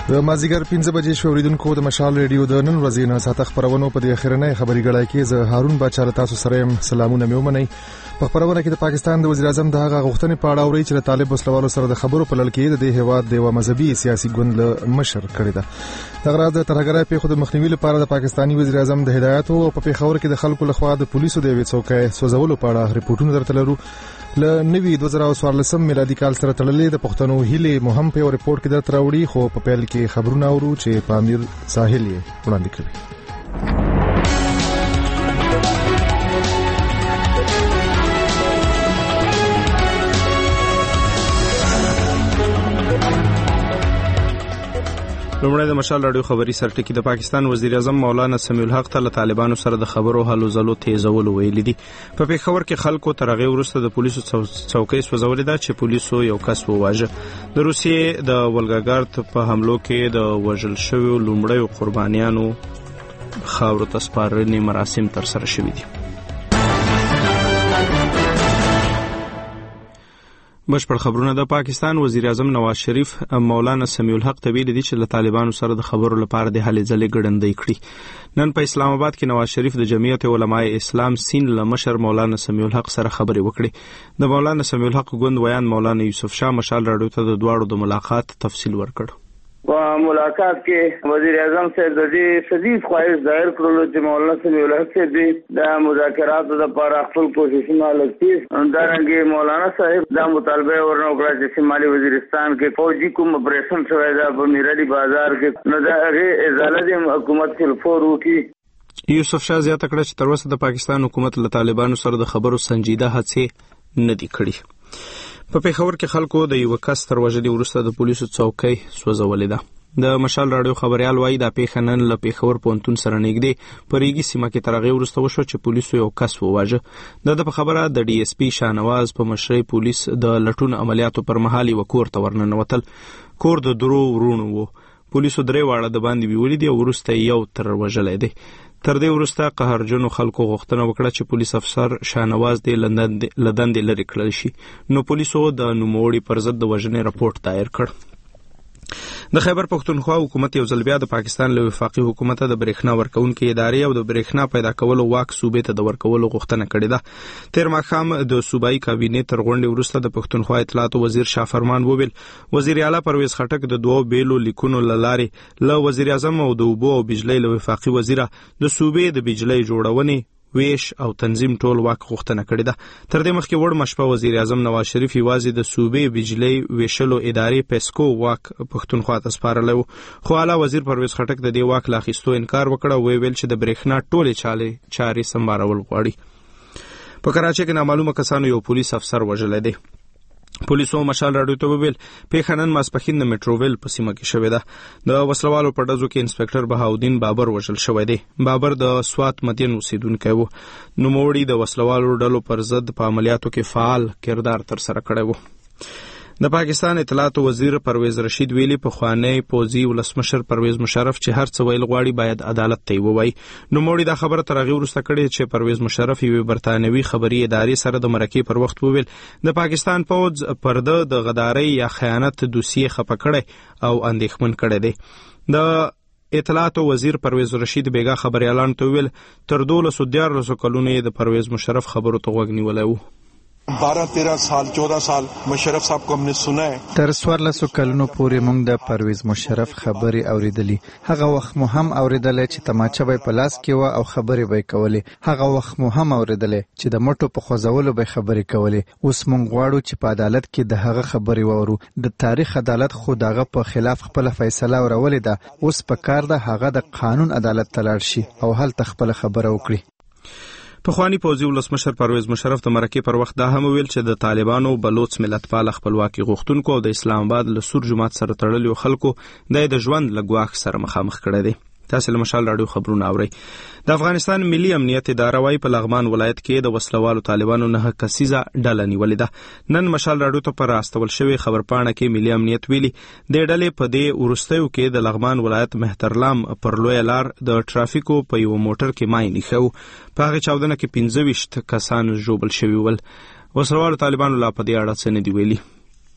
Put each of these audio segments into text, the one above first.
د مازیګر 5 بجې شو اوریدونکو د مشال ریډیو د نن ورځې نه ساته خبرونه په دې اخرنۍ خبري غړای کې زه هارون باچا تاسو سره سلامونه مې ومنئ. په خبرونه کې د پاکستان د وزیر اعظم د هغه غوښتنې په اړه اوري چې د طالب وسلوالو سره د خبرو په لړ کې د هیواد د مذهبي سیاسي ګوند له مشر کړی ده. د غراض د ترهګرۍ په خود مخنیوي لپاره د پاکستاني وزیر اعظم د هدایت او په پیښور کې د خلکو لخوا د پولیسو د وی څوکۍ سوزولو په اړه ریپورتونه درته لرو. ل نوي 2014 میلادي کال سره تړلې د پښتنو هیله مهم په ریپورت کې درته راوړي، خو په پیل کې خبرونه اورو چې په امیر ساحل یې وړاندې کړي. لومړی د مشال راډیو خبري سرټکی د پاکستان وزیر اعظم مولانا سمیع الحق ته له طالبانو سره د خبرو هلو ځلو تیزولو ویلي دي. په پیښور کې خلکو تر هغې وروسته د پولیسو څوکۍ سوځولې ده چې پولیسو یو کس وواژه. د روسیې د ولګاګارد په حملو کې د وژل شویو لومړیو قربانیانو خاورو ته سپارنې مراسم ترسره شوي دي. بشپړ خبرونه. د پاکستان وزیر اعظم نواز شریف مولانا سمیع الحق ته ویلي دي چې له طالبانو سره د خبرو لپاره د هلې ځلې ګړندۍ کړي. نن په اسلام آباد کې نواز شریف د جمعیت علماء اسلام سین له مشر مولانا سمیع الحق سره خبرې وکړي. د مولانا سمیع الحق ګوند ویان مولانا یوسف شاه مشال راډیو ته د دواړو د ملاقات تفصیل ورکړ. په ملاقات کې وزیر اعظم صاحب د دې شدید خواهش ظاهر کړلو چې مولانا سمیع الحق صاحب د مذاکراتو لپاره خپل کوششونه لګي. همدارنګه مولانا صاحب دا مطالبه ورنوکړه چې شمالي وزیرستان کې فوجي کوم اپریشن شوی دا په میرالي بازار کې نو دا هغه ازاله د حکومت فلفور وکي. یوسف شاه زیاته کړه چې تر اوسه د پاکستان حکومت له طالبانو سره د خبرو سنجیده هڅې نه دي کړې. په پیښور کې خلکو د یو کس تر وژلې وروسته د پولیسو څوکۍ سوځولې ده. د مشال راډیو خبريال وایي دا پیښه نن له پیښور پونتون سره نږدې په ریګي سیمه کې تر هغې وروسته وشوه چې پولیسو یو کس وواژه. د په خبره د ډي اس پي شاهنواز په مشرۍ پولیس د لټون عملیاتو پر مهال یو کور ته ورننوتل. کور د درو ورونو و. پولیسو درې واړه د باندې بیولې دي او وروسته یو تر وژلی دی. تر دې وروسته قهرجنو خلکو غوښتنه وکړه چې پولیس افسر شاهنواز د لندن لري کړل شي. نو پولیسو د نوموړي پر ضد د وژنې راپورټ دایر کړ. د خیبر پښتونخوا حکومت یو ځل بیا د پاکستان له وفاقي حکومت د برېښنا ورکونکو ادارې او د برېښنا پیدا کولو واک صوبې ته د ورکولو غوښتنه کړې ده. تیر ماښام د صوبایي کابینې تر غونډې وروسته د پښتونخوا اطلاعات وزیر شاه فرمان وویل وزیر اعلی پرویز خټک د دوو بیلو لیکونو له لارې له وزیر اعظم او د اوبو او بجلۍ له وفاقي وزیره د صوبې د بجلۍ جوړونې ویش او تنظیم ټول واک غوښتنه کړې ده. تر دې مخکې وړ مشپه وزیر اعظم نواز شریف یوازې د صوبې بجلۍ ویشلو ادارې پیسکو واک پښتونخوا ته سپارلی و، خو اعلی وزیر پرویز خټک د دې واک له اخیستو انکار وکړ او ویل چې د برېښنا ټولې چارې سمبالول غواړي. په کراچۍ کې نامعلومه کسانو یو پولیس افسر وژلی دی. پولیسو مشال راډیو ته وویل پیښه نن ماسپښین د میټروویل په سیمه کې شوې ده. د وسلوالو په ډزو کې انسپکټر بهاودین بابر وژل شوی دی. بابر د سوات مدین اوسیدونکی و. نوموړي د وسلوالو ډلو پر ضد په عملیاتو کې فعال کردار ترسره کړی و. د پاکستان اطلاعات وزیر پرویز رشید ویلي پخوانی پوځي ولسمشر پرویز مشرف چې هر څه ویل غواړي باید عدالت ته ووایي. نوموړي دا خبره تر هغې وروسته کړې چې پرویز مشرف یوې برطانوي خبري ادارې سره د مرکې پر وخت وویل د پاکستان پوځ پر ده د غدارۍ یا خیانت دوسیې خفه کړی او اندېښمن کړی دی. د اطلاعات وزیر پرویز رشید بیګا خبریالانو ته ویل تر 12-14 کلونو یې د پرویز مشرف خبرو ته غوږ نیولی و. 12-13 سال 14 سال مشرف صاحب کو हमने सुना है. تر 14 کلونو پورې موږ د پرویز مشرف خبري اوریدلې. هغه وخت مو هم اوریدلې چې تماچه به په لاس کې و او خبري به کولې. هغه وخت مو هم اوریدلې چې د مټو په خوځولو به خبري کولې. اوس موږ غواړو چې په عدالت کې د هغه خبري وورو. د تاریخ عدالت خو دغه په خلاف خپل فیصله ورولې ده. اوس په کار ده هغه د قانون عدالت ته لاړ شي او هلته خپل خبره وکړي. پخوانی پوځي ولسمشر پرویز مشرف د مرکې پر وخت دا هم ویل چې د طالبانو بلوچ ملتپال خپلواکي غوښتونکو او د اسلام آباد له سور جماعت سره تړلو خلکو د ژوند له ګواښ سره مخامخ کړی دی. تاسو له مشال راډیو خبرونه اورئ. د افغانستان ملي امنیت اداره وايي په لغمان ولایت کې د وسلوالو طالبانو 9 کسیزه ډله نیولې ده. نن مشال راډیو ته پر راستول شوی خبرپاڼه کې ملي امنیت ویلي د ډلې په دې وروستیو کې د لغمان ولایت مهترلام پر لوی لار د ټرافیکو په یو موټر کې ماین خو په هغه چاودنه کې 25 کسان ژوبل شوي ول. وسلوالو طالبانو لا په دې اړه څه نه دی ویلي.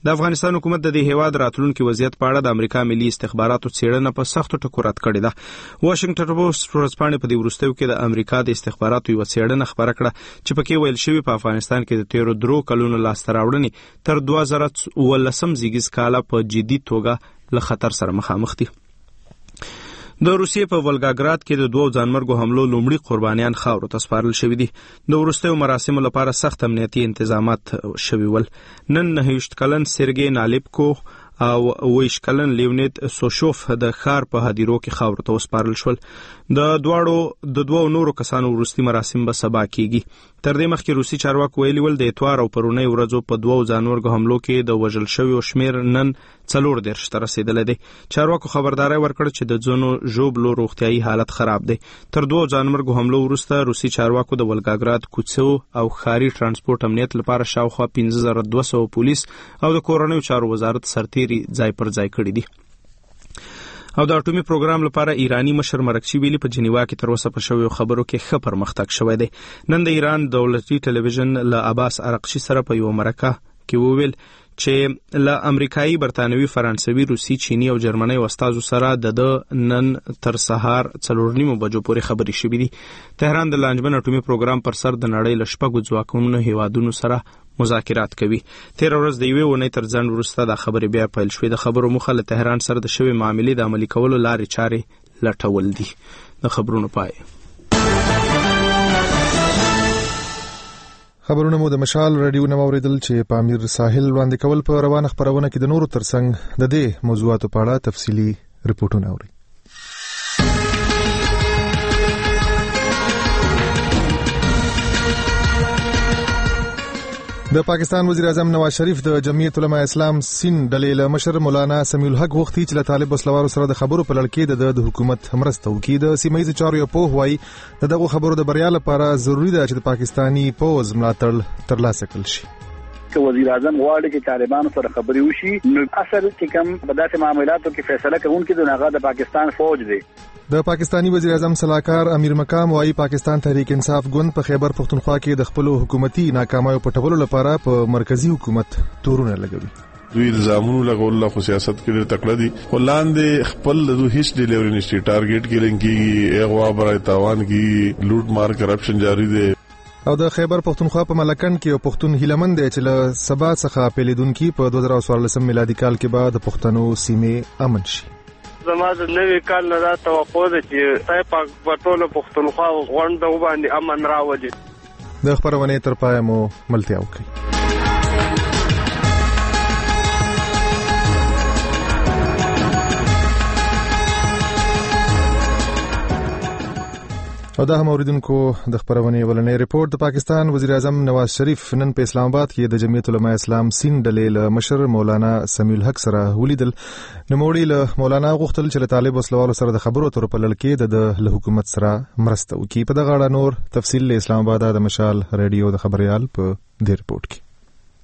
د افغانستان حکومت د دې هیواد راتلونکي وضعیت په اړه د امریکا ملي استخباراتو څېړنه په سختو ټکو رد کړې ده. واشنگټن پوسټ ورځپاڼې په دې وروستیو کې د امریکا د استخباراتو یوه څېړنه خپره کړه چې پکې ویل شوي په افغانستان کې د تیرو 3 کلونو لاسته راوړنې تر 2019 زیږیز کاله په جدي توګه له خطر سره مخامخ دي. د روسیې په ولګاګراد کې د 2 ځانمرګو حملو لومړي قربانیان خاورو ته سپارل شوي دي. د وروستیو مراسمو لپاره سخت امنیتي انتظامات شوي ول. نن 29 کلن سرګی نالیبکو او 20 کلن لیونید سوشوف د ښار په هدیرو کې خاورو ته وسپارل شول. د دوو نورو کسانو وروستي مراسم به سبا کیږي. تر دې مخکې روسي چارواکو ویلي ول د اتوار او پرونۍ ورځو په 2 ځانمرګو حملو کې د وژل شویو شمیر نن 40 ته رسیدلی دی. چارواکو خبرداری ورکړه چې د ځینو ژوبلو روغتیایي حالت خراب دی. تر 2 ځانمرګو حملو وروسته روسي چارواکو د ولګاګراد کوڅو او ښاري ترانسپورت امنیت لپاره شاوخوا 15200 پولیس او د کورنیو چارو وزارت سرتیري ځای پر ځای کړي دي. او د اټومي پروګرام لپاره ایرانی مشر مرکچی ویلي په جنیوا کې تر اوسه په شویو خبرو کې ښه پرمختګ شوی دی. نن د ایران دولتي ټلویزیون له عباس عرقچی سره په یو مرکه کې وویل چې له امریکایي، برتانوي، فرانسوي، روسي، چینی او جرمني استادو سره د نن تر سهار 4:30 بجو پورې خبرې شوې دي. تهران د لانجمن اټومي پروګرام پر سر د نړۍ له 6 ځواکمنو هیوادونو سره مذاکرات کوي. تیر ورځ د یوې ونې تر ځنډ وروسته د خبرې بیا پیل شوې. د خبرو موخه له تهران سره د شوې معاملې د عملي کولو لارې چارې لټول دي. د خبرونو پای. خبرونه مو د مشال رادیو نه اوریدل چې په امیر ساحل وړاندې کول په روانه خبرونه کې د نورو ترڅنګ د دې موضوعاتو په اړه تفصیلي رپورټونه اوري. د پاکستان وزیر اعظم نواز شریف د جمعیت علماء اسلام سین ډلې له مشر مولانا سمیع الحق غوښتي چې له طالب وسلوارو سره د خبرو په لړ کې د حکومت مرسته وکړي. د سیمه ییزو چارو یو پوه وایي د دغو خبرو د بریا لپاره ضروری ده چې د پاکستاني پوځ ملاتړ ترلاسه کړل شي. که وزیر اعظم غواړي چې طالبانو سره خبرې وشي نو اصل چې کوم په داسې معاملاتو کې فیصله کوونکی د هغه د پاکستان فوج دی. د پاکستانی وزیر اعظم صلاحکار امیر مقام وايي پاکستان تحریک انصاف ګوند په خیبر پختونخوا کې د خپل حکومتي ناکامیو پټولو لپاره په مرکزی حکومت تورونه لګوي. دوی الزامونو لګول له سیاست کې تکړه دي. ولاندې خپل د هیڅ ډیلیوري نشي ټارګټ کیلینګ کی اغوا برای تاوان کی لوټ مار کرپشن جاری دی. او د خیبر پختونخوا په ملکن کې یو پښتون هیلمن دی چې له سبا څخه پیلیدونکو په 2014 میلادي کال کې بعد د پښتنو سیمې امن شي. زما د نوې کال نه دا توقع ده چې تای پاک پټول پښتونخوا غونډه وباندې امن راوړي. د خبرونه تر پای مو ملتیا وکړي. او دا هم اوریدونکو د خبرونه ولنې ریپورت. د پاکستان وزیر اعظم نواز شریف نن په اسلام آباد کې د جمعیت علماء اسلام سین ډلې له مشر مولانا سمیع الحق سره ولیدل. نوموړي له مولانا غوښتل چې له طالب وسلوالو سره د خبرو اترو په لړ کې د حکومت سره مرسته وکړي. په دغه اړه نور تفصیل له اسلام آباد د مشال رادیو د خبريال په دې ریپورت کې.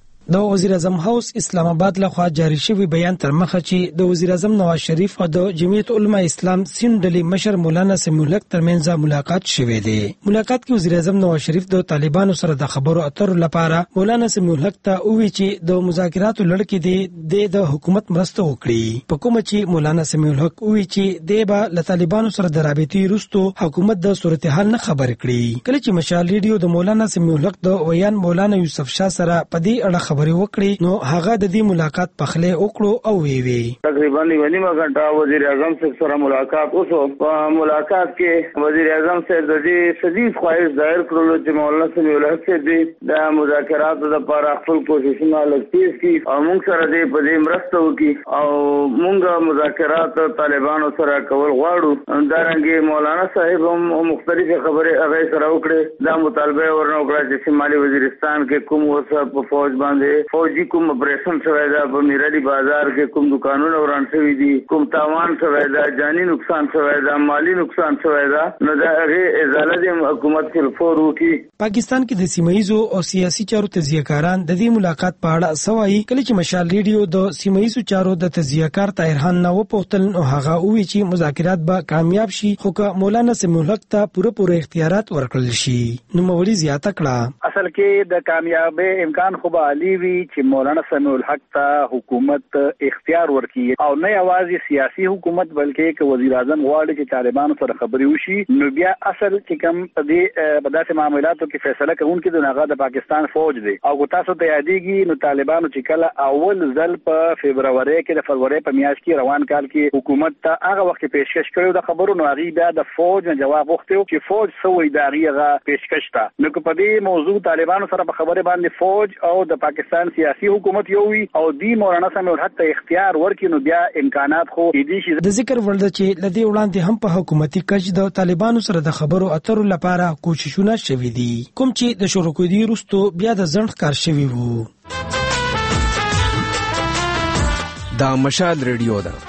د وزیر اعظم هاوس اسلام آباد لخوا جاری شوی بیان تر مخه چې د وزیر اعظم نواز شریف او د جمعیت علماء اسلام سین ډلې مشر مولانا سمیع الحق ترمنځ ملاقات شوه دی. ملاقات کې وزیر اعظم نواز شریف د طالبانو سره د خبرو اترو لپاره مولانا سمیع الحق ته وویل چې د مذاکراتو لړ کې د حکومت مرسته وکړي. په کومه چې مولانا سمیع الحق وویل چې د به له طالبانو سره د رابطې وروسته حکومت د صورتحال نه خبر کړي. کله چې مشال ریډیو د مولانا سمیع الحق د ویان مولانا یوسف شاه سره په دې اړه خبرې وکړي نو هغه د دې ملاقات په خله وکړو او وی تقریبا نیمه غنټه وزیر اعظم سره ملاقات وشو. په ملاقات کې وزیر اعظم سره د دې شدید خواهش ظاهر کړل چې مولانا سمیع الحق سره د مذاکراتو لپاره خپل کوششونه لګتیز کړي او موږ سره دې په دې مرسته وکړي او موږ مذاکرات طالبانو سره کول غواړو. دارنګه مولانا صاحب هم مختلفه خبره هغه سره وکړي. دا مطالبه ورنه وکړه چې شمالي وزیرستان کې کوم وسه په فوج باندې فوجي کوم اپریشن شوی دا په میرالي بازار کې کوم دکانونه وران شوی دي، کوم تاوان شوی دا، جانی نقصان شوی دا، مالی نقصان شوی دا، نو دا هغه ازاله د حکومت په فورو کې. پاکستان کې د سیمایي او سیاسي چارو تجزیه‌کاران د دې ملاقات په اړه سوایي. کله چې مشال ریډیو د سیمایي چارو د تجزیه‌کار طاهرخان نو پوښتل نو هغه وی چې مذاکرات به کامیاب شي خو که مولانا سمیع الحق ته پوره اختیارات ورکړل شي. نو موري زیاته کړه اصل کې د کامیابی امکان خو به علی وی چې مولانا سمیع الحق ته حکومت اختیار ورکړي او نه یوازې سیاسي حکومت بلکې ک وزیر اعظم غواړي چې طالبانو سره خبرې وشي نو بیا اصل چې کوم په داسې معاملاتو کې فیصله کوونکي د هغه د پاکستان فوج دی او تاسو ته یادېږي نو طالبانو چې کله اول ځل په فبراير کې د فروری په میاشت کې روان کال کې حکومت ته هغه وخت پیشکش کړو د خبرو نو هغه بیا د فوج نه جواب وغوښتو چې فوج سوې داغیغه پیشکش تا نو په دې موضوع طالبانو سره په خبره باندې فوج او د پاکستان سیاسي حکومت یو وی او دی مولانا سمیع الحق ته اختیار ورکړي نو بیا امکانات خو دي شي د ذکر ولدا چې لدی وړاندې هم په حکومتي کچ د طالبانو سره د خبرو اترو لپاره کوششونه شوې دي کوم چې د شروع کېدو وروسته بیا د ځنډ کار شوی وو دا مشال ریډیو ده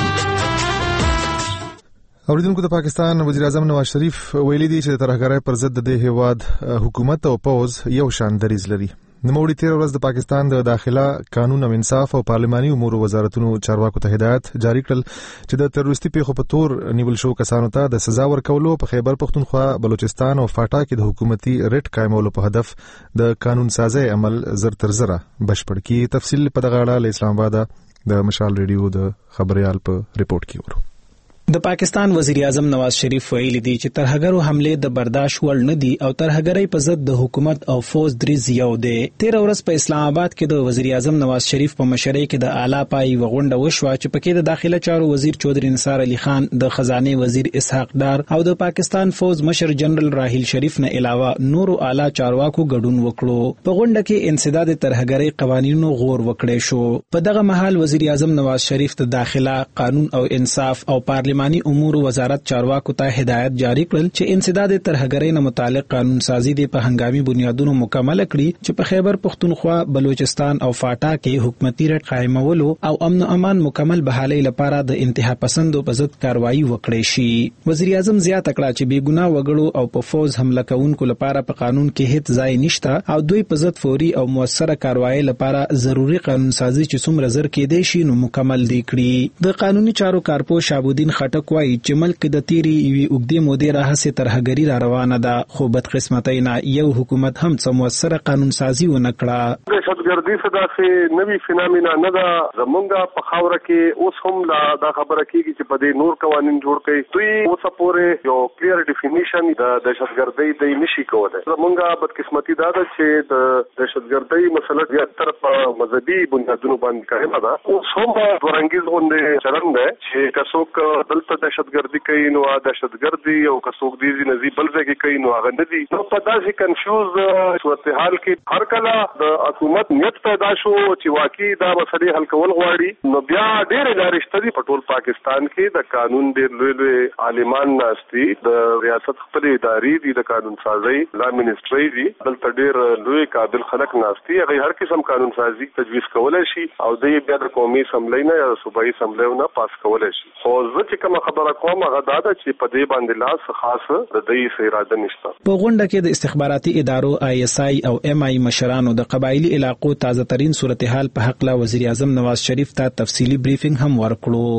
اوریدونکو د پاکستان وزیر اعظم نواز شریف ویلي دی چې د ترهګرۍ پر ضد د هیواد حکومت او پوز یو شان دریځ لري. نوموړي تیر ورځ د پاکستان د داخله قانون او انصاف او پارلماني امور وزارتونو چارواکو ته هدایت جاری کړل چې د تروریستي پیښو په تور نیول شو کسانو ته د سزا ورکولو په خیبر پختونخوا، بلوچستان او فاټا کې د حکومتي ریټ قائمولو په هدف د قانون سازي عمل زر تر زره بشپړ کی. تفصیل په دغه اړه له اسلام آباد د مشال ریډیو د خبريال په ریپورت کې ورو. د پاکستان وزیر اعظم نواز شریف ویلي دی چې ترهګرو حمله د برداشت وړ نه دي او ترهګرۍ په ضد د حکومت او فوج دریځ یو دی. تیر ورځ په اسلام آباد کې د وزیر اعظم نواز شریف په مشرۍ کې د اعلی پای وغونډه وشوه چې پکې د داخله چارو وزیر چودري نثار علي خان، د خزانه وزیر اسحاق ډار او د پاکستان فوج مشر جنرال راحیل شریف نه علاوه نورو اعلی چارواکو ګډون وکړو. په غونډه کې انسداد ترهګرۍ قوانینو غور وکړي شو. په دغه مهال وزیر اعظم نواز شریف د داخله، قانون او انصاف او پارلماني امور وزارت چارواکو ته هدایت جاری کړل چې انسداد ترهګرۍ نه متعلق قانون سازي د په هنګامي بنیادونو مکمل کړي چې په خیبر پختونخوا، بلوچستان او فاټا کې حکومتي ریټ قائمولو او امن او امان مکمل بحالۍ لپاره د انتها پسندو په ضد کاروایی وکړي شي. وزیر اعظم زیاته کړه چې بېګناه وګړو او په فوج حمله کوونکو لپاره په قانون کې هیڅ ځای نشته او دوی په ضد فوري او موثره کاروایی لپاره ضروری قانون سازي چې څومره زر کېدای شي نو مکمل دي کړي. د قانوني چارو کارپو شابودین خټک وایي چې ملک د تیری یوې اوږدې مودې راهیسې ترهګري را روانه ده خو بدقسمتۍ نه یو حکومت هم څه موثره قانون سازي ونه کړه. دهشتګردي څه داسې نوي فینامینا نه ده. زمونږ په خاوره کې اوس هم دا خبره کېږي چې په دې نور قوانین جوړ کړي. دوی اوسه پورې یو کلیر ډیفینیشن د دهشتګردۍ دی نشي کولی. زمونږ بدقسمتي دا ده چې د دهشتګردۍ مسله زیاتره په مذهبي بنیادونو باندې قایمه ده. اوس هم دورانګیز غوندې چلن دی چې که څوک دلته دهشتګردي کوي نو دهشتګردي او که څوک دې نزي بل ځای کې کوي نو هغه نه دي. نو په داسې کنفیوز صورتحال کې هر کله د حکومت نیت پیدا شو چې واقعي دا مسلې حل کول غواړي نو بیا ډېرې لارې شته دي. په ټول پاکستان کې د قانون ډېر لوی عالمان ناستي، د ریاست خپل ادارې دي، د قانون سازي لا منسټري دي، دلته ډېر لوی قابل خلک ناستي. هغه هر قسم قانون سازي تجویز کولای شي او دوی بیا د قومي اسمبلی نه یا صوبایي اسمبلی نه پاس کولای شي. خو زه چې کوم خبره کوم هغه دا ده چې په دې باندې لاس خاص د دې اراده نشته. په غونډه کې د استخباراتي ادارو ISI او MI مشرانو د قبایلی علاقو تازه ترين صورتحال په حق لا وزیر اعظم نواز شریف ته تفصیلی بریفینګ هم ورکړو.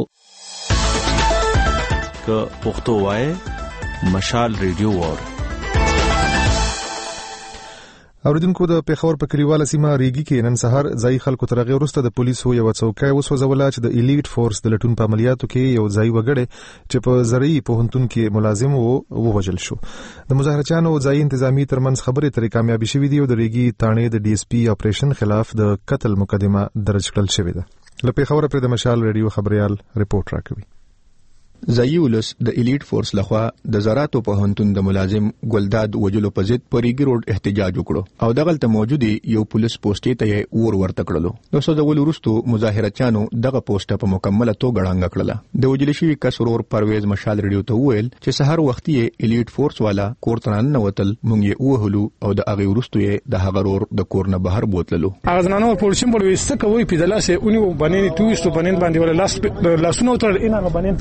که پښتو وای مشال ریډیو ور اوریدونکو د پیښور په کلیواله سیمه ریګي کې نن سهار ځای خلکو ترغه وروسته د پولیسو یو څوکۍ وسوځوله چې د الیټ فورس د لټون په عملیاتو کې یو ځای وګړي چې په زرعي پوهنتون کې ملازم وو ووجل شو. د مظاهرچیانو ځای انتظامی ترمنځ خبرې ترې کامیابی شوې دي او د ریګي تانې د DSP اپریشن خلاف د قتل مقدمه درج کړل شوې ده. له پیښور پر د مشال ریډیو خبريال ریپورت راکوي. ځایي ولس د الیټ فورس لخوا د زراعتو پوهنتون د ملازم ګلداد وجلو په ضد په ریګي روډ احتجاج وکړو او دغلته موجود یو پولیس پوسټې ته ورته کړلو. نو څه د ولورستو مظاهرچیانو دغه پوسټه په مکمله توګه ړنګ کړله. د وجل شوی کسرور پرویز مشال ریډیو ته ویل چې سحر وخت یې الیټ فورس والا کورتران نه وتل، مونږ یې وهلو او د هغه ورستو یې د هغه رور د کور نه بهر بوتللو. هغه ځنانو پولیسین په وسته کوي په دلاسه اونې باندې تويستو باندې ولا لاسونه تر اینه باندې هغه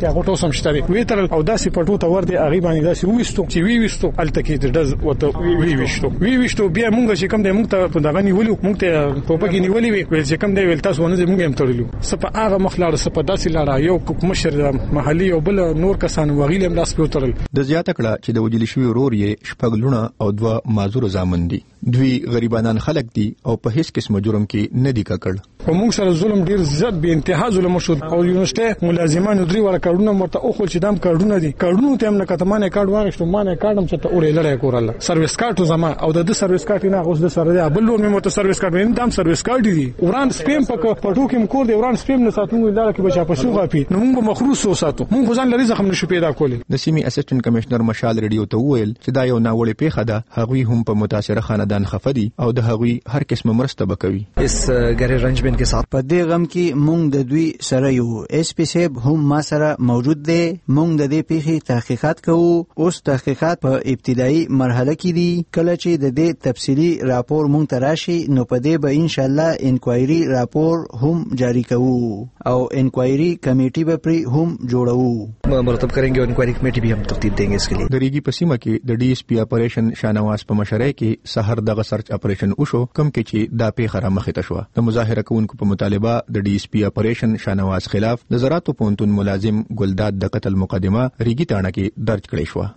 اوس هم شته وی تر او داسې پټو ته ورته اغي باندې داسې وېستو چې وېستو التکی د دز وته وېستو بیا مونږ چې کوم د مونږ ته په دغه نیولو مونږ ته ټوپک نیولې وی چې کوم دی ول تاسو ونه مونږ هم تړلو سپه هغه مخلاړ سپه داسې لاړه یو کومشر محلي او بل نور کسان وغیل هم لاس په تړل د زیاته کړه چې د وجلی شوی ورور یې شپږ لونه او 2 معذور زامن دي دوی غریبانان خلک دي او په هیڅ قسم جرم کې نه دي ککړ او موږ سره ظلم ډیر زیات به انتها ظلم شو او یونیورسيټي ملازمانو درې ور کارونه مرته او خو چې دام کارونه دي کارونه ته هم نه کتمانه کارت واغښتو مانه کارتم چې ته اورې لړای کوراله سرویس کارت زما او د سرویس کارت نه اوس د سره بل لور مې مرته سرویس کارت نه دام سرویس کارت دي وران سپیم پټو کې مکور دی وران سپیم نه ساتو لاره کې بچا په شوغه پی نو موږ مخروص وساتو موږ ځان لري زخم نشو پیدا کولی د سیمې اسسټنټ کمشنر مشال ریډیو ته وویل چې دا یو ناوړه پیښه ده هغوی هم په متاثره خاندان خفدي او د هغوی هر قسم مرسته وکوي اس غیر رنجمنت کې سات په دې غم کې مونږ د دوی سره یو اس پی سیب هم ما سره موجود دی مونږ د دې پیښې تحقیقات کوو اوس تحقیقات په ابتدایي مرحله کې دي کله چې د دې تفصیلی راپور مونږ ته راشي نو په دې به ان شاء الله انکوایري راپور هم جاری کوو او انکوایري کمیټي به پری هم جوړو مرتب کरेंगे और इंक्वायरी कमेटी भी हम तरतीब देंगे इसके लिए دریږي په سیمه کې د ډي اس پی اپریشن شانواز په مشرۍ کې سحر دغه سرچ اپریشن وشو کم کې چې دا پیښه را مخې ته شو د مظاهره کوونکو په مطالبه د ډي اس پی اپریشن شانواز خلاف د زراعتو پونتون ملازم ګلداد د قتل مقدمه ریګی تاڼه کې درج کړې شو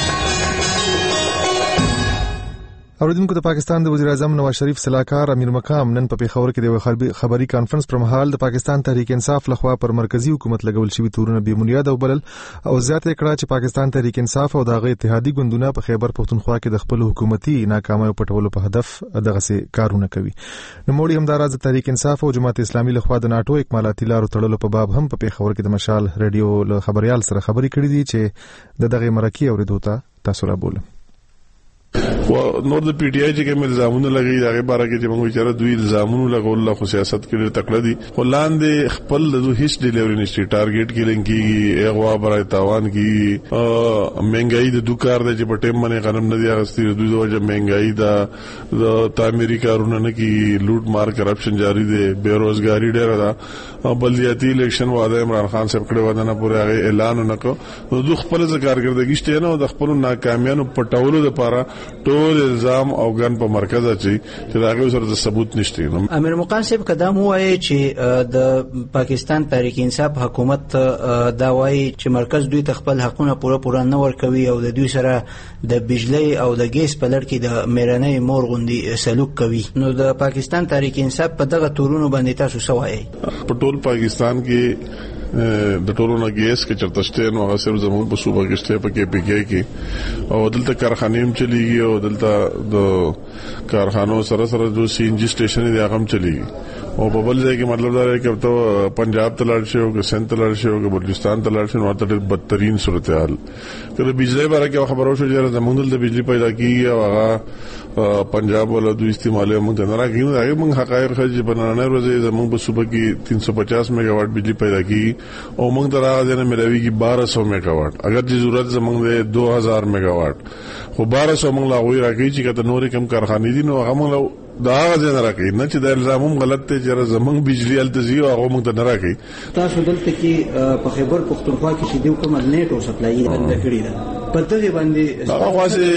اوریدونکو د پاکستان د وزیر اعظم نواز شریف صلاحکار امیر مقام نن په پیښور کې د خبري کانفرنس پر مهال د پاکستان تحریک انصاف لخوا پر مرکزی حکومت لګول شوی تورونه به بنیاد او بلل او زیاته کړه چې پاکستان تحریک انصاف او دغه اتحادی ګوندونه په خیبر پختونخوا کې د خپل حکومتي ناکامۍ پټولو په هدف دغه سي کارونه کوي نو موړي همداراز تحریک انصاف او جماعت اسلامي لخوا د ناتو اکمالاتي لارو تړلو په باب هم په پیښور کې د مشال ریډیو له خبريال سره خبري کړې دي چې دغه مرکه اوریدو ته تاسو را بولم و نور د پی ټی آی چې کوم الزامونه لګي دغه باره کې چې موږ چېرې دوی الزامونه لګول له خو سیاست کې تکړه دي ولاندې خپل د هیڅ ډیلیوري نشي ټارګټ کې لنګي اغوا برای تاوان کې مهنګای د دوکار د چې په ټیم باندې غنم نه دی اغستې دوی د وجه مهنګای د تعمیري کارونه نه کې لوټ مار کرپشن جاری دی بیروزګاری ډیره ده بلدیاتي الیکشن واده عمران خان صاحب کړه ودانه پورې هغه اعلان وکړ نو خپل کارګردګي شته نه د خپل ناکامیانو پټولو لپاره ټول الزام او ګن په مرکز اچي چې دا غوښتل سره ثبوت نشته امیر مقام صاحب قدم وایي چې د پاکستان تحریک انصاف حکومت دا وایي چې مرکز دوی خپل حقونه پوره نه ورکوي او د دوی سره د بجلی او د ګیس په لړ کې د میرانه مور غوندي سلوک کوي نو د پاکستان تحریک انصاف په دغه تورونو باندې تاسو سوایي په ټول پاکستان کې د ټولو نه ګیس کې چرتشته نو هغه سره زموږ په صوبه کې شته په کې پی کې او دلته کارخانې هم چلیږي او دلته د کارخانو سره جو سی ان جی سټیشن دی هغه هم چلیږي او په بل ځای کې مطلب دا دی چې ته پنجاب ته لاړ شي او که سند ته لاړ شي او که بلوچستان ته لاړ شي نو ته بدترین صورتحال کله بجلی باره کې خبرو شو چې زموږ د بجلی پیدا کیږي او هغه پنجاب ولا دوی استعمالي موږ نه راګي نو هغه موږ حقایق خځې بنانه ورځي زموږ په صوبه کې 350 میگا واټ بجلی پیدا کیږي او موږ ته راځي نه ملوي کې 1200 میگا واټ اگر چې ضرورت زموږ د 2000 میگا واټ خو 1200 موږ لا وی راګي چې کته نورې کم کارخانې دي نو هغه موږ دا غځه نه راکې نه چې د الزامم غلط ته چې زمنګ بجلی التزی او هغه موږ ته نه راکې تاسو دلته کې په خیبر پختونخوا کې چې دیو کوم نیټ او سپلای بند کړی ده په دغه باندې هغه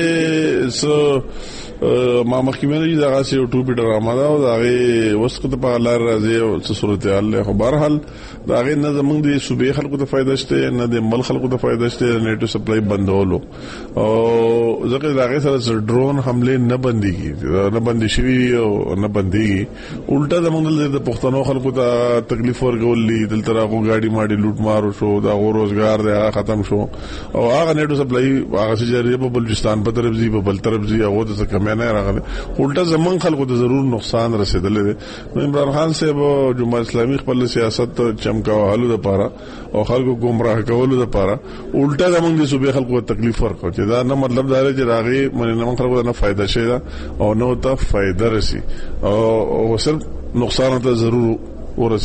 واسه سو ما مخکمه نه دا غاسي یو ټوبي ډرامه دا او هغه وسخت په لار راځي او څه صورتحال له خبر حال دا هغه نه زمنګ دي صوبې خلکو ته فائدہ شته نه د مل خلکو ته فائدہ شته نیټ سپلای بندولو او ځکه دا هغه سره ډرون حمله نه بنديږي نه بندي شي او نه بنديږي الټا زمونږ د پښتنو خلکو ته تکلیف ورغولې دلته راغو گاډي ماډي لوټ مارو شو دا روزګار دی ختم شو او هغه نیټو سپلای هغه سجاري په بلوچستان په طرف زی په بل طرف زی هغه څه کم نه راغله الټا زمون خلکو ته ضرور نقصان رسیدلې نو عمران خان صاحب جمهوریت اسلامي خپل سیاست چمکاوالو د پاره او خلکو گمراه کولو د پاره الټا زمون د صوبې خلکو تکلیف ورکړي چې دا نه مطلب دا چې راغي مننه خلکو نه فائدہ شي او نو ته فائدہ رسی او صرف نقصان ته ضرور ورسېد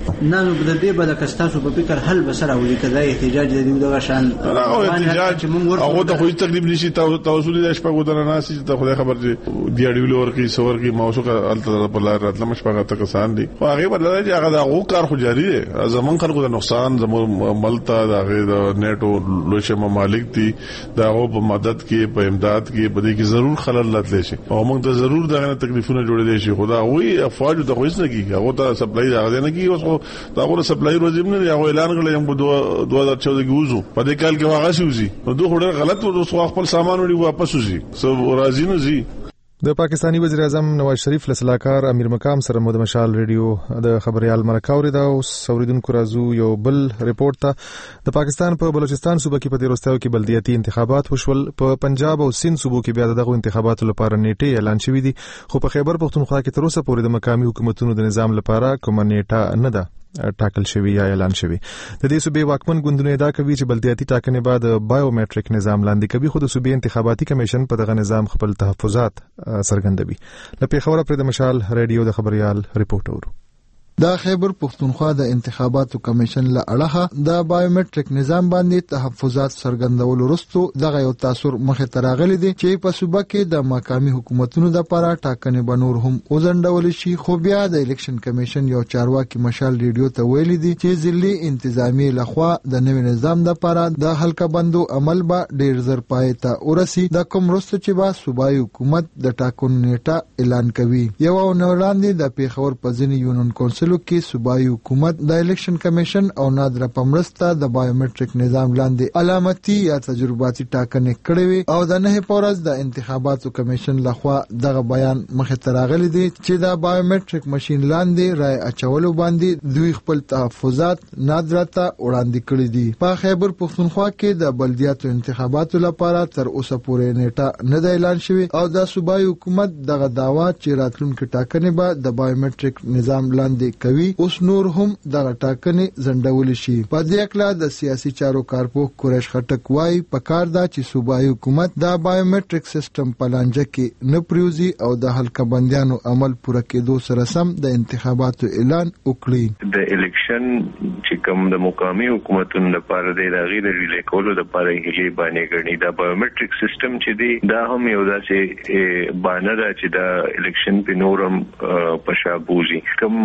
نه نو د دې بل کستاسو په فکر حل بسره ولي کدا احتجاج د دې دغه شان احتجاج هغه ته خو تقریبا نشي توصل د شپږ ودانه ناسي ته خدای خبر دي دی اړیول ورکی سور کی موثوقه الته په لار راتله مشپغه ته کسان دي خو هغه بدل دی هغه د کار خو جاری دی زمون خلکو د نقصان زمون ملتا د نیټو لوشه ممالک دي دا او په مدد کې په امداد کې په دې کې ضرور خلل لاتلی شي او موږ ته ضرور دغه تکلیفونه جوړېدي شي خدا وی افواج د خوښ نه کیږي هغه ته سپلای راغلی نه کیږي اوس دا غوړه سپلای روزم نه هغه اعلان کړل یم په 2014 کې وځو په دې کال کې واغ شي نو دوه ډېر غلط ورسو خپل سامان وړي واپس وځي سو راځي نه زی د پاکستانی وزیر اعظم نواز شریف لسلاکار امیر مقام سره مو د مشال ریډیو د خبريال مرکاوري دا او سوریدونکو رازو یو بل ریپورت ته د پاکستان په بلوچستان صوبه کې په تیروستاو کې بلدیاتي انتخابات وشول په پنجاب او سند صوبو کې بیا دغه انتخاباتو لپاره نیټه اعلان شوې دي خو په خیبر پختونخوا کې تر اوسه پورې د مقامي حکومتونو د نظام لپاره کومه نیټه نه ده ټاکل شوی یا اعلان شوی د دې صوبې واکمن ګوندونه دا کوي چې بلدیاتي ټاکنې بعد بایومټریک نظام لاندې کوي خو د صوبې انتخاباتي کمیشن په دغه نظام خپل تحفظات څرګندوي لکه خبره پر د مشال ریډیو د خبريال ریپورټ اورو د خیبر پختونخوا د انتخاباتو کمیشن له اړه د بایومټریک نظام باندې تحفظات څرګندول وروسته دغه یو تاثیر مخه تراغلي دي چې په صوبه کې د مقامي حکومتونو د لپاره ټاکنې بنور هم وزندول شي خو بیا د الیکشن کمیشن یو چارواکي مشال ریډیو ته ویل دي چې ځلي انتظامی لخوا د نوي نظام د لپاره د حلقه بندو عمل به ډیر زر پای ته ورسي د کوم وروسته چې با صوبایي حکومت د ټاکنو نیټه اعلان کوي یو نوړاندې د پیښور په ځینی یونین کونسل کې صوبایي حکومت د الیکشن کمیشن او نادره پمرسته د بایومټریک نظام لاندې علامتي یا تجرباتي ټاکنې کړې وي او د نه پورز د انتخاباتو کمیشن لخوا دغه بیان مخه تراغلي دي چې د بایومټریک ماشين لاندې رای اچولو باندې دوی خپل تحفظات نادره ته وړاندې کړی دي په خیبر پختونخوا کې د بلدیاتو انتخاباتو لپاره تر اوسه پورې نیټه نه د اعلان شوی او د صوبایي حکومت دغه داوا چې راتلونکي ټاکنې به د بایومټریک نظام لاندې کوي اوس نور هم دغه ټاکنې زندول شي په دې اکلا د سیاسي چارو کارپوه قریش خټک وايي په کار دا چې صوبایي حکومت د بایومټریک سیستم په لانجه کې نه پریوزي او د حلقه بندیانو عمل پوره کېدو سره سم د انتخاباتو اعلان وکړي د الیکشن چې کوم د مقامي حکومتونو لپاره د غیر ریلې کولو لپاره هلي باندې غړي د بایومټریک سیستم چې دی دا هم یو داسې باندې دا چې د الیکشن په نورم په شابوزي کوم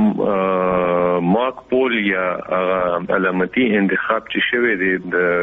ماک پول یا علامتي انتخاب چې شوی دی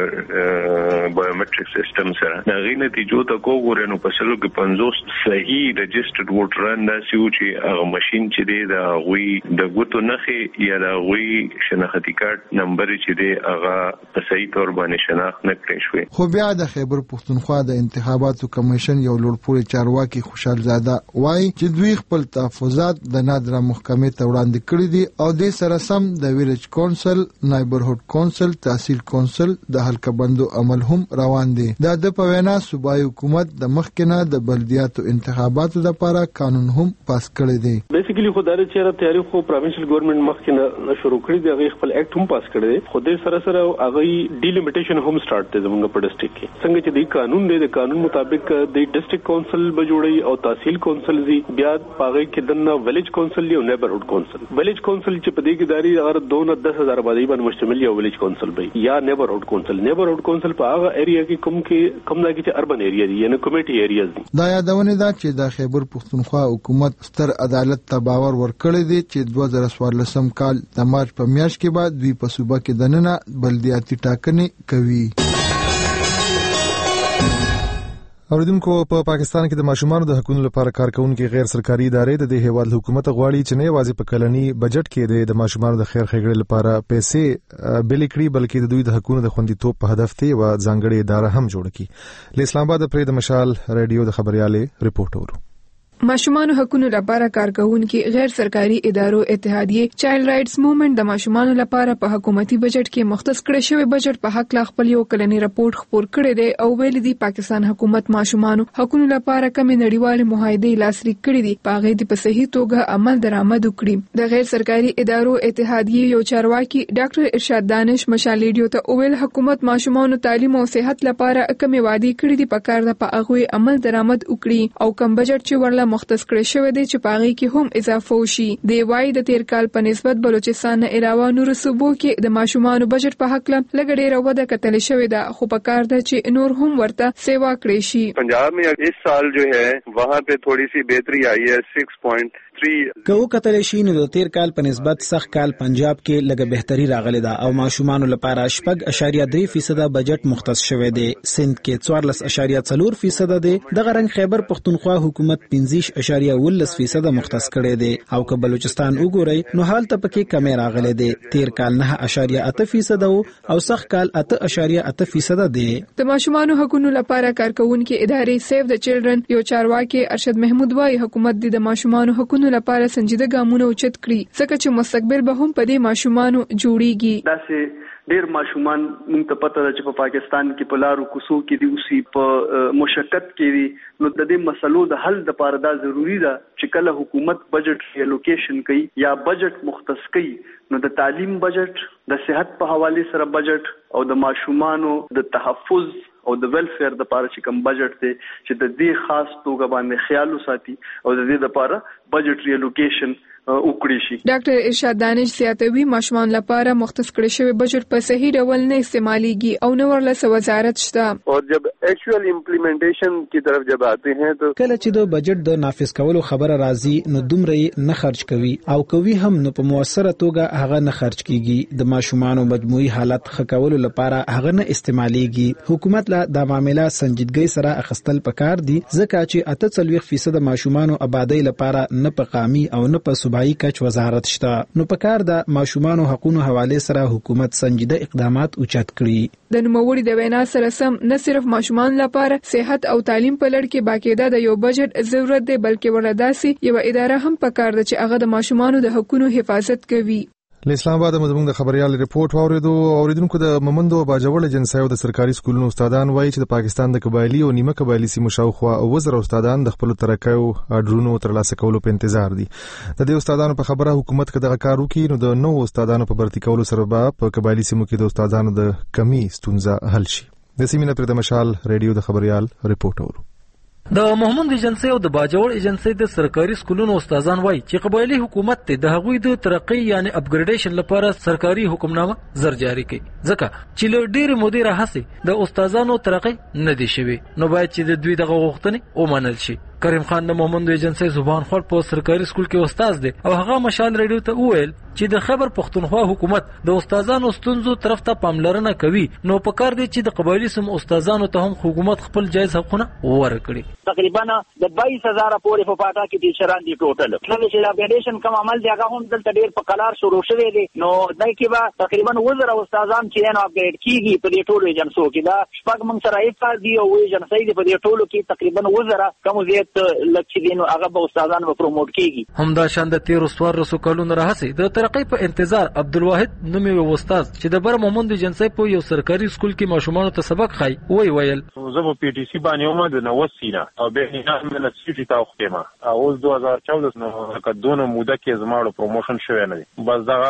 د بایومټریک سیستم سره دا غي نتیجو ته کوګورنو په سلو کې 50 صحیح رجسترډ ووټران ناسیو چې هغه ماشين چې دی دا غوي د ګوتو نخي یا دا غوي شناختی کارت نمبر چې دی هغه په صحیح تور باندې شناخت نه کړی شوی خو بیا د خیبر پختونخوا د انتخاباتو کمیشن یو لوړپوړي چارواکي خوشحال زاده وایي چې دوی خپل تحفظات د نادره محکمې ته وړاندې کړی دي او د سره سم د ویلج کونسل نایبرهود کونسل تحصیل کونسل د حلقه بندو عمل هم روان دي د په وینا صوبایي حکومت د مخکنه د بلدیاتو انتخاباتو لپاره قانون هم پاس کړی دی بیسیکلی خو دا چې تاریخ خو پروینشل ګورنمنت مخکنه شروع کړی دی هغه خپل اکټ هم پاس کړی دی خو د سره سره هغه ډیلیمیټیشن هم سٹارټ دی زموږ په ډسټریکټ کې څنګه چې د قانون دی د قانون مطابق د ډسټریکټ کونسل به جوړي او تحصیل کونسل زی بیا پاغه کې د ویلج کونسل او نیبرهود کونسل ویلج کونسل چې په دې کې داري اگر 2-10,000 آبادی باندې مشتمل یو ویلج کونسل وي یا نیبرهود کونسل په هغه ایریا کې کوم دا کې اربن ایریا دي یعنی کمیټي ایریاز دي دا یادونه ده چې د خیبر پختونخوا حکومت ستر عدالت ته باور ورکړی دی چې 2014 کال د مارچ په میاشت کې بعد دوی په صوبه کې دننه بلدیاتي ټاکنې کوي اوریدونکو په پاکستان کې د ماشومانو د حقوقو لپاره کارکونکو غیر سرکاري ادارې د هیواد حکومت غواړي چې نه یوازې په کلنی بجټ کې د ماشومانو د خیر ښېګړې لپاره پیسې بل کړي بلکې د دوی د حقوقو د خوندیتوب په هدف ته و ځانګړې اداره هم جوړ کړي له اسلام آباد پرې د مشال ریډیو د خبريالې ریپورټ اورو ماشومانو حقوقو لپاره کارکونکو غیر سرکاري ادارو اتحادیه چایلډ رائټس موومېنټ د ماشومانو لپاره په حکومتي بجټ کې مختص کړی شوی بجټ په حق لا خپل یو کلنی راپورټ خپور کړی دی او ویل دي پاکستان حکومت ماشومانو حقوقو لپاره کوم نړیوال معاهده لاسلیک کړی دي پاغه د په صحیح توګه عمل درآمد وکړي د غیر سرکاري ادارو اتحادیه یو چارواکي ډاکټر ارشاد دانش مشال ریډیو ته ویل حکومت ماشومانو تعلیم او صحت لپاره کوم وعده کړی دي په کار د په هغه عمل درآمد وکړي او کوم بجټ چې ورله ته مختص کړی شوی دی چې پاغي کې هم اضافه وشي. دی وايي د تیر کال په نسبت بلوچستان نه علاوه نور صوبو کې د ماشومانو بجټ په حق لږ ډېره وده کتل شوې ده، خو په کار ده چې نور هم ورته سیوا کړی شي. पंजाब में इस साल जो है वहाँ पे थोड़ी सी बेहतरी आई है 6.3. که وکتل شي نو د تیر کال په نسبت سخت کال پنجاب کې لږه بهتري راغلی ده او ماشومانو لپاره 4.3% بجټ مختص شوی دی. سند کې 14.4% دی. دغه رنګ خیبر پختونخوا حکومت 15.18% مختص کړی دی او که بلوچستان وګورئ نو حالت پکې کمی راغلی دی. تیر کال 9.8% او سخت کال 8.8% دی. د ماشومانو حقوقو لپاره کارکونکو ادارې سیو د چلډرن یو چارواکي ارشد محمود وايي حکومت د ماشومانو حقوقو لپاره سنجیده ګامونه اوچت کړي ځکه چې مستقبل به هم په دې ماشومانو جوړیږي. داسې ډېر ماشومان موږ ته پته ده چې په پاکستان کې په لارو کوڅو کې دي اوسي په مشقت کې دي، نو د دې مسلو د حل لپاره دا ضروری ده چې کله حکومت بجټ الوکیشن کوي یا بجټ مختص کوي نو د تعلیم بجټ، د صحت په حواله سره بجټ او د ماشومانو د تحفظ او د ویلفیر د لپاره چې کوم بجټ دی چې د دې خاص توګه باندې خیال وساتي او د دې لپاره بجټ ریلوکیشن وکړي شي. ډاکټر ارشاد دانش زیاتوي ماشومان لپاره مختص کړی شوی بجټ په صحیح ډول نه استعماليږي او نو ورله وزارت شته. اور جب ایکچوئل امپلیمنټیشن کی طرف جب آتے ہیں تو کله چې د بجټ د نافذ کولو خبره راځي نو دومره نه خرج کوي او کوي هم نو په موثره توګه هغه نه خرج کیږي. د ماشومانو مجموعي حالت خکولو لپاره هغه نه استعماليږي. حکومت له د معاملې سنجیدګۍ سره اخستل پکار دي ځکه چې 48% ماشومانو آبادی لپاره نه په قامي او نه په صوبایي کچ وزارت شته. نو په کار د ماشومانو حقوقو حواله سره حکومت سنجیده اقدامات اوچت کړي. د نوموړي د وینا سره سم نه صرف ماشومان لپاره صحت او تعلیم په لړ کې باقاعده د یو بجټ ضرورت دی بلکې وراداسي یو اداره هم پکار ده چې هغه د ماشومانو د حقوقو حفاظت کوي. له اسلام آباد موږ د خبريال ریپورت اوریدونکو د مومندو باجوړ ایجنسیو د سرکاري سکولونو استادان وایي چې د پاکستان د قبایلی او نیمه قبایلی سیمو شاوخوا وزر استادان د خپل ترکیو اډرونو ترلاسه کولو په انتظار دي. د دې استادانو په خبره حکومت کده کار وکړي نو د نو استادانو په برتی کولو سره په قبایلی سیمو کې د استادانو د کمی ستونزه حل شي. د سیمینه پر د مشال ریډیو د خبريال ریپورت اورو. د محمد ایجنسی او د باجوړ ایجنسی د سرکاري سکولونو استادان وایي چې قبایلی حکومت ته د هغوی د ترقی یعنی اپګریډیشن لپاره سرکاري حکمنامه زر جاری کړي ځکه چې له ډېر مودې راهسي د استادانو ترقی نه دي شوی نو باید چې د دوی دغه غوښتنې ومنل شي. کریم خان د محمد ایجنسی زبان خور په سرکاري سکول کې استاد دی او هغه مشال ریډیو ته وویل چې د خیبر پختونخوا حکومت د استادانو ستونزو طرف ته پاملرنه کوي نو په کار دی چې د قبایلی سم استادانو ته هم حکومت خپل جایز حقونه ورکړي. تقریبا د 22000 پورې په پاټا کې ټیچران دي ټوټل نو چې اپګریډیشن کوم عمل دی هغه هم دلته ډیر په قلار شروع شوی دی نو دای کې به تقریبا وزر استادان چې نو اپګریډ کیږي په دې ټولو ایجنسو کې دا شپږ موږ سره ایفا دی او ایجنسی دی په دې ټولو کې تقریبا وزر کوم زیات لکچینو هغه به استادان به پروموټ کیږي. همدا شان د 13 ورځو کلونو راهسي د ترقی په انتظار عبدالواحد نومي استاد چې د بر محمد ایجنسی په یو سرکاري سکول کې ماشومانو ته سبق خای ویل زه په پی ټی سی باندې ومه د 90 سینا او به نه من سیټی تا وخته ما او 2014 نو کډونه موده کې زماړو پروموشن شوی نه دی بس دا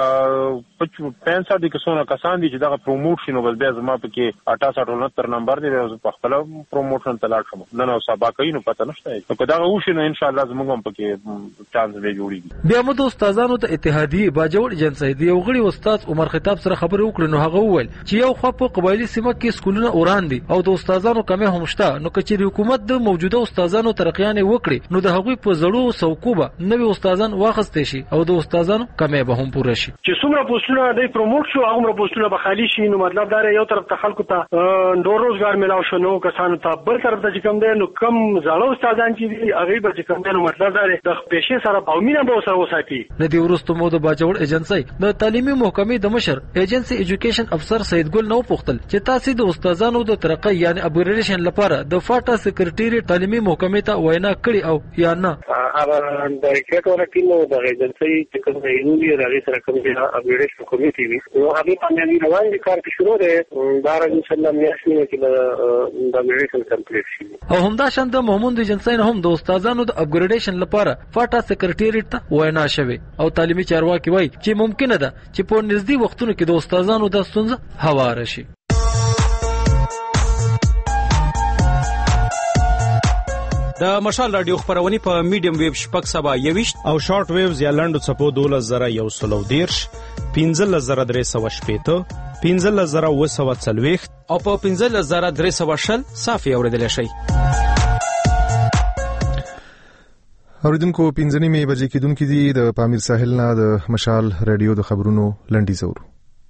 65 د کسونه کسان دي چې دا پروموشن نو بس بیا زما په کې 68 نمبر دی په خپل پروموشن تلاټ شوم نن او سبق یې نو پته نشته نو دا وشنه ان شاء الله زموږ هم پکې چانس به جوړیږي. بیا مو د استادانو د اتحادیه باجوړ ایجنسی دی یو غړي استاد عمر خطاب سره خبرې وکړې نو هغه وویل چې یو خو په قبایلی سیمه کې سکولونه اوران دي او د استادانو کمی هم شته نو کچې حکومت د موجوده استادانو ترقیان وکړي نو د هغوی په زړو سوکوبه نوي استادان واخستې شي او د استادانو کمی به هم پوره شي. چې څومره پوسټونه د پروموټ شو هغه پوسټونه به خالی شي نو مطلب دا یو طرف ته خلکو ته ډور روزګار ملاو شو نو کسانو ته بل طرف ته کوم دی نو کم زړو استادان چې هغه به کوم دی نو مطلب دا د پېښې سره په مینه به سره وساتي. د دې ورستو مو د باجوړ ایجنسی د تعلیمي محکمې د مشر ایجنسی ایجوکیشن افسر سید ګل نو پوښتل چې تاسو د استادانو د ترقی یعنی اپګریډیشن لپاره د فاټا سکرټری تعلیمي محکمې ته وینا کړې او یا نه هغه د ریکټور ټیم د ایجنسی چې کوم دی د هغه سره کوم دی اپګریډیشن کمیټي وي نو هغه باندې روان دي کار شروع دی دا ان شاء الله میاشتې کې د اپګریډیشن کمپلیټ شي. او همدا شان د محمد ایجنسی نه هم د استادانو د اپګریډیشن لپاره فاټا سکرټری ته وینا شوه او تعلیمي چارواکي وایي چې ممکنه ده چې په نږدې وختونو کې د استادانو د ستونزه هواره شي. د مشال رادیو خبرونه په میډیم ویو شپږ سبا 21 او شارټ ویوز یا لنډو چپو 12110 15315 15040 او په 15320 صافي اوریدل شي. اوریدونکو 5:30 بجې کېدونکې دي د پامیر ساحل نه د مشال رادیو د خبرونو لنډی زور.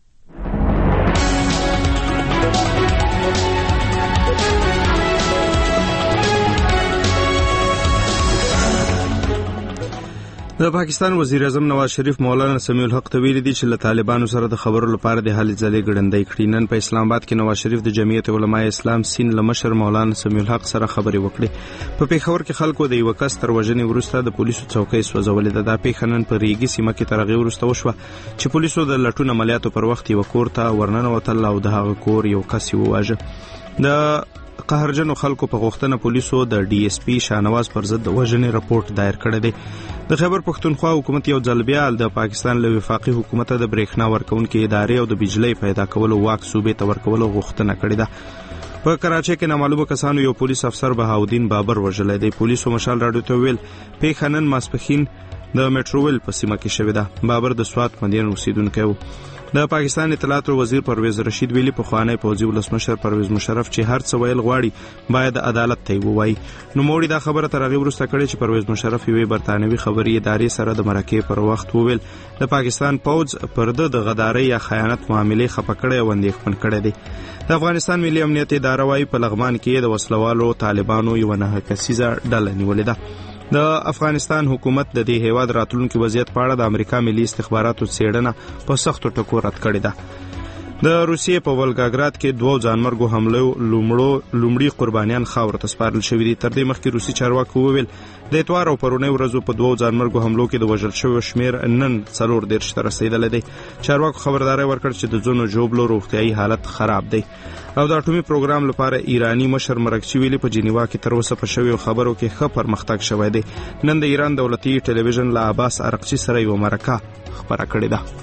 د پاکستان وزیر اعظم نواز شریف مولانا سمیع الحق ته ویلي دي چې له طالبانو سره د خبرو لپاره د حل ځلې ګړندۍ کړي. نن په اسلام آباد کې نواز شریف د جمعیت علماء اسلام سین له مشر مولانا سمیع الحق سره خبرې وکړې. په پیښور کې خلکو د یو کس تر وژنې وروسته د پولیسو چوکۍ سوځولې ده. دا پیښه نن په ریګي سیمه کې تر هغې وروسته وشوه چې پولیسو د لټون عملیاتو پر وخت یو کور ته ورننوتل او د هغه کور یو کس وواژه. د قهرجنو خلکو په غوښتنه پولیسو د ډي اس پی شاهنواز پر ضد د وژنې رپورټ دایر کړی دی. د خیبر پښتونخوا حکومت یو ځل بیا د پاکستان له وفاقي حکومت د برېښنا ورکونکو ادارې او د بجلی پیدا کولو واک صوبې ته ورکولو غوښتنه کړې ده. په کراچۍ کې نامعلومه کسانو یو پولیس افسر بهاودین بابر وژلی دی. پولیسو مشال راډیو ته ویل پیښه نن ماسپښین د میټروویل په سیمه کې شوې ده. بابر د سوات مدین اوسیدونکی و. د پاکستان اطلاعات وزیر پرویز رشید ویلي پخوانی پوځي ولسمشر پرویز مشرف چې هر څه ویل غواړي باید عدالت ته ووایي. نو موړي دا خبره تر هغې وروسته کړې چې پرویز مشرف یوې برتانوي خبري ادارې سره د مرکې پر وخت وویل د پاکستان پوځ پر د غدارۍ یا خیانت معاملې خفه کړی او اندېښمن کړی دی. د افغانستان ملي امنیت اداره وايي په لغمان کې د وسلوالو طالبانو یو 9 کسیزه ډله نیولې ده. د افغانستان حکومت د دې هیواد راتلونکي وضعیت په اړه د امریکا ملي استخباراتو څېړنه په سختو ټکو رد کړې ده. د روسیې په ولګاګراد کې 2 ځانمرګو حملو لومړي قربانیان خاورو ته سپارل شوي دي. تر دې مخکې روسي چارواکو وویل د اتوار او پرونۍ ورځو په 2 ځانمرګو حملو کې د وژل شویو شمېر نن 40 ته رسېدلی دی. چارواکو خبرداری ورکړ چې د ځینو ژوبلو روغتیایي حالت خراب دی. او د اټومي پروګرام لپاره ایرانی مشر مرکچي ویلي په جنیوا کې تر اوسه په شویو خبرو کې ښه پرمختګ شوی دی. نن د ایران دولتي ټلویزیون له عباس ارقچي سره یو مرکه خبره کړې ده.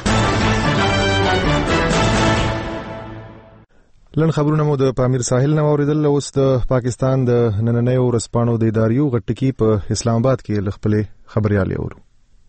لن خبرونه مو د پامیر ساحل نه اوریدل. اوس د پاکستان د نننیو ورځپاڼو د اداریو غټکی په اسلام آباد کې لخپلې خبريالي اورو.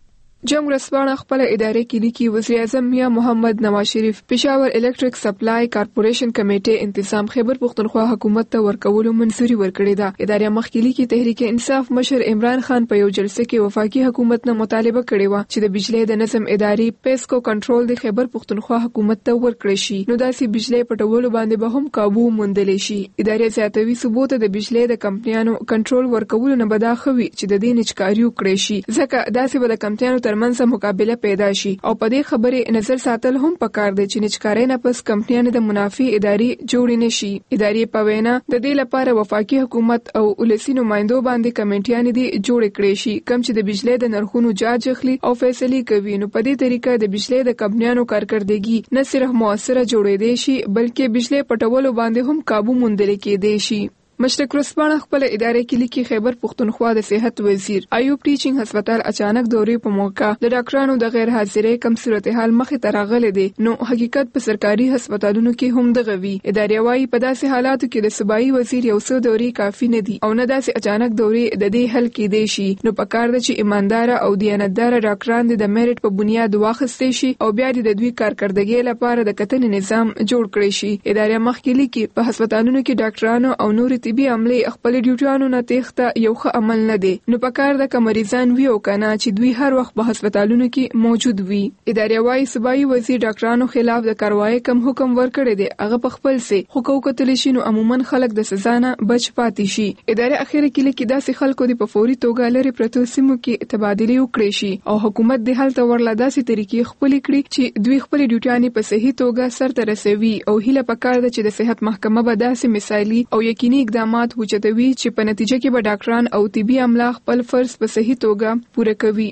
جنگ ورځپاڼه خپل ادارې کې لیکي وزیر اعظم میا محمد نواز شریف پېښور الکتریک سپلای کارپوریشن کمیټې انتظام خیبر پښتونخوا حکومت ته ورکولو منځوري ورکړې ده. ادارې مخکې لیکي تحریک انصاف مشر عمران خان په یو جلسه کې وفاقي حکومت نه مطالبه کړې و چې د بجلی د نظم ادارې پیسکو کنټرول د خیبر پښتونخوا حکومت ته ورکړې شي. نو داسې بجلی پټولو باندې به هم قابو موندلې شي. ادارې زیاتوي ثبوت د بجلی د کمپنیانو کنټرول ورکولو نه بدا خوي چې د دې نچکاریو کړې شي ځکه داسې به د کمپنیانو ترمنځ مقابله پیدا شي. او په دې خبره نظر ساتل هم پکار دی چې نچکارۍ نه پس کمپنیانو د منافع ادارې جوړې نشي. ادارې په وینا د دې لپاره وفاقي حکومت او ولسی نمائندو باندې کمیټیانې دي جوړې کړې شي کوم چې د بجلی د نرخونو جاج اخلي او فیصله کوي. نو په دې طریقه د بجلی د کمپنیانو کارکردګي نه صرف موثره جوړېدې شي بلکې بجلی پټولو باندې هم قابو موندل کېدې شي. مشرق ورځپاڼه خپل ادارې کې لیکي خیبر پښتونخوا د صحت وزیر ایوب ټیچینګ هسپتال اچانک دورې په موقع د ډاکټرانو د غیر حاضرۍ کم صورتحال مخې ته راغلی دی. نو حقیقت په سرکاري هسپتالونو کې هم دغه وي. ادارې وايي په داسې حالاتو کې د صوبایي وزیر یو څو دورې کافي نه دي او نه داسې اچانک دورې د دې حل کېدې شي. نو پکار ده چې ایماندار او دیانتدار ډاکټران د میرټ په بنیاد واخیستې شي او بیا د دوی کارکردګۍ لپاره د کتنې نظام جوړ کړی شي. ادارې مخکې لیکي په هسپتالونو کې ډاکټرانو او نور طبي عملې خپل ډیوټیانو نه تېښته یو ښه عمل نه دی. نو پکار ده که مریضان وي او کنه چې دوی هر وخت په هسپتالونو کې موجود وي. ادارې وايي صوبایي وزیر ډاکټرانو خلاف د کاروایی کم حکم ورکړی دی هغه په خپل سه حقوق کتل شي نو عموما خلک د سزا نه بچ پاتې شي. ادارې اخیره کې لیکي داسې خلکو د په فوري توګه لري پرتو سیمو کې تبادله وکړي شي او حکومت د حل ته ورلا داسې طریقې خپل کړي چې دوی خپل ډیوټیانې په صحیح توګه سرته رسوي او هیله پکار ده چې د صحت محکمه به داسې مثالي او یقیني اقدامات وچتوي چې په نتیجه کې به ډاکټران او طبي عمله خپل فرض په صحیح توګه پوره کوي.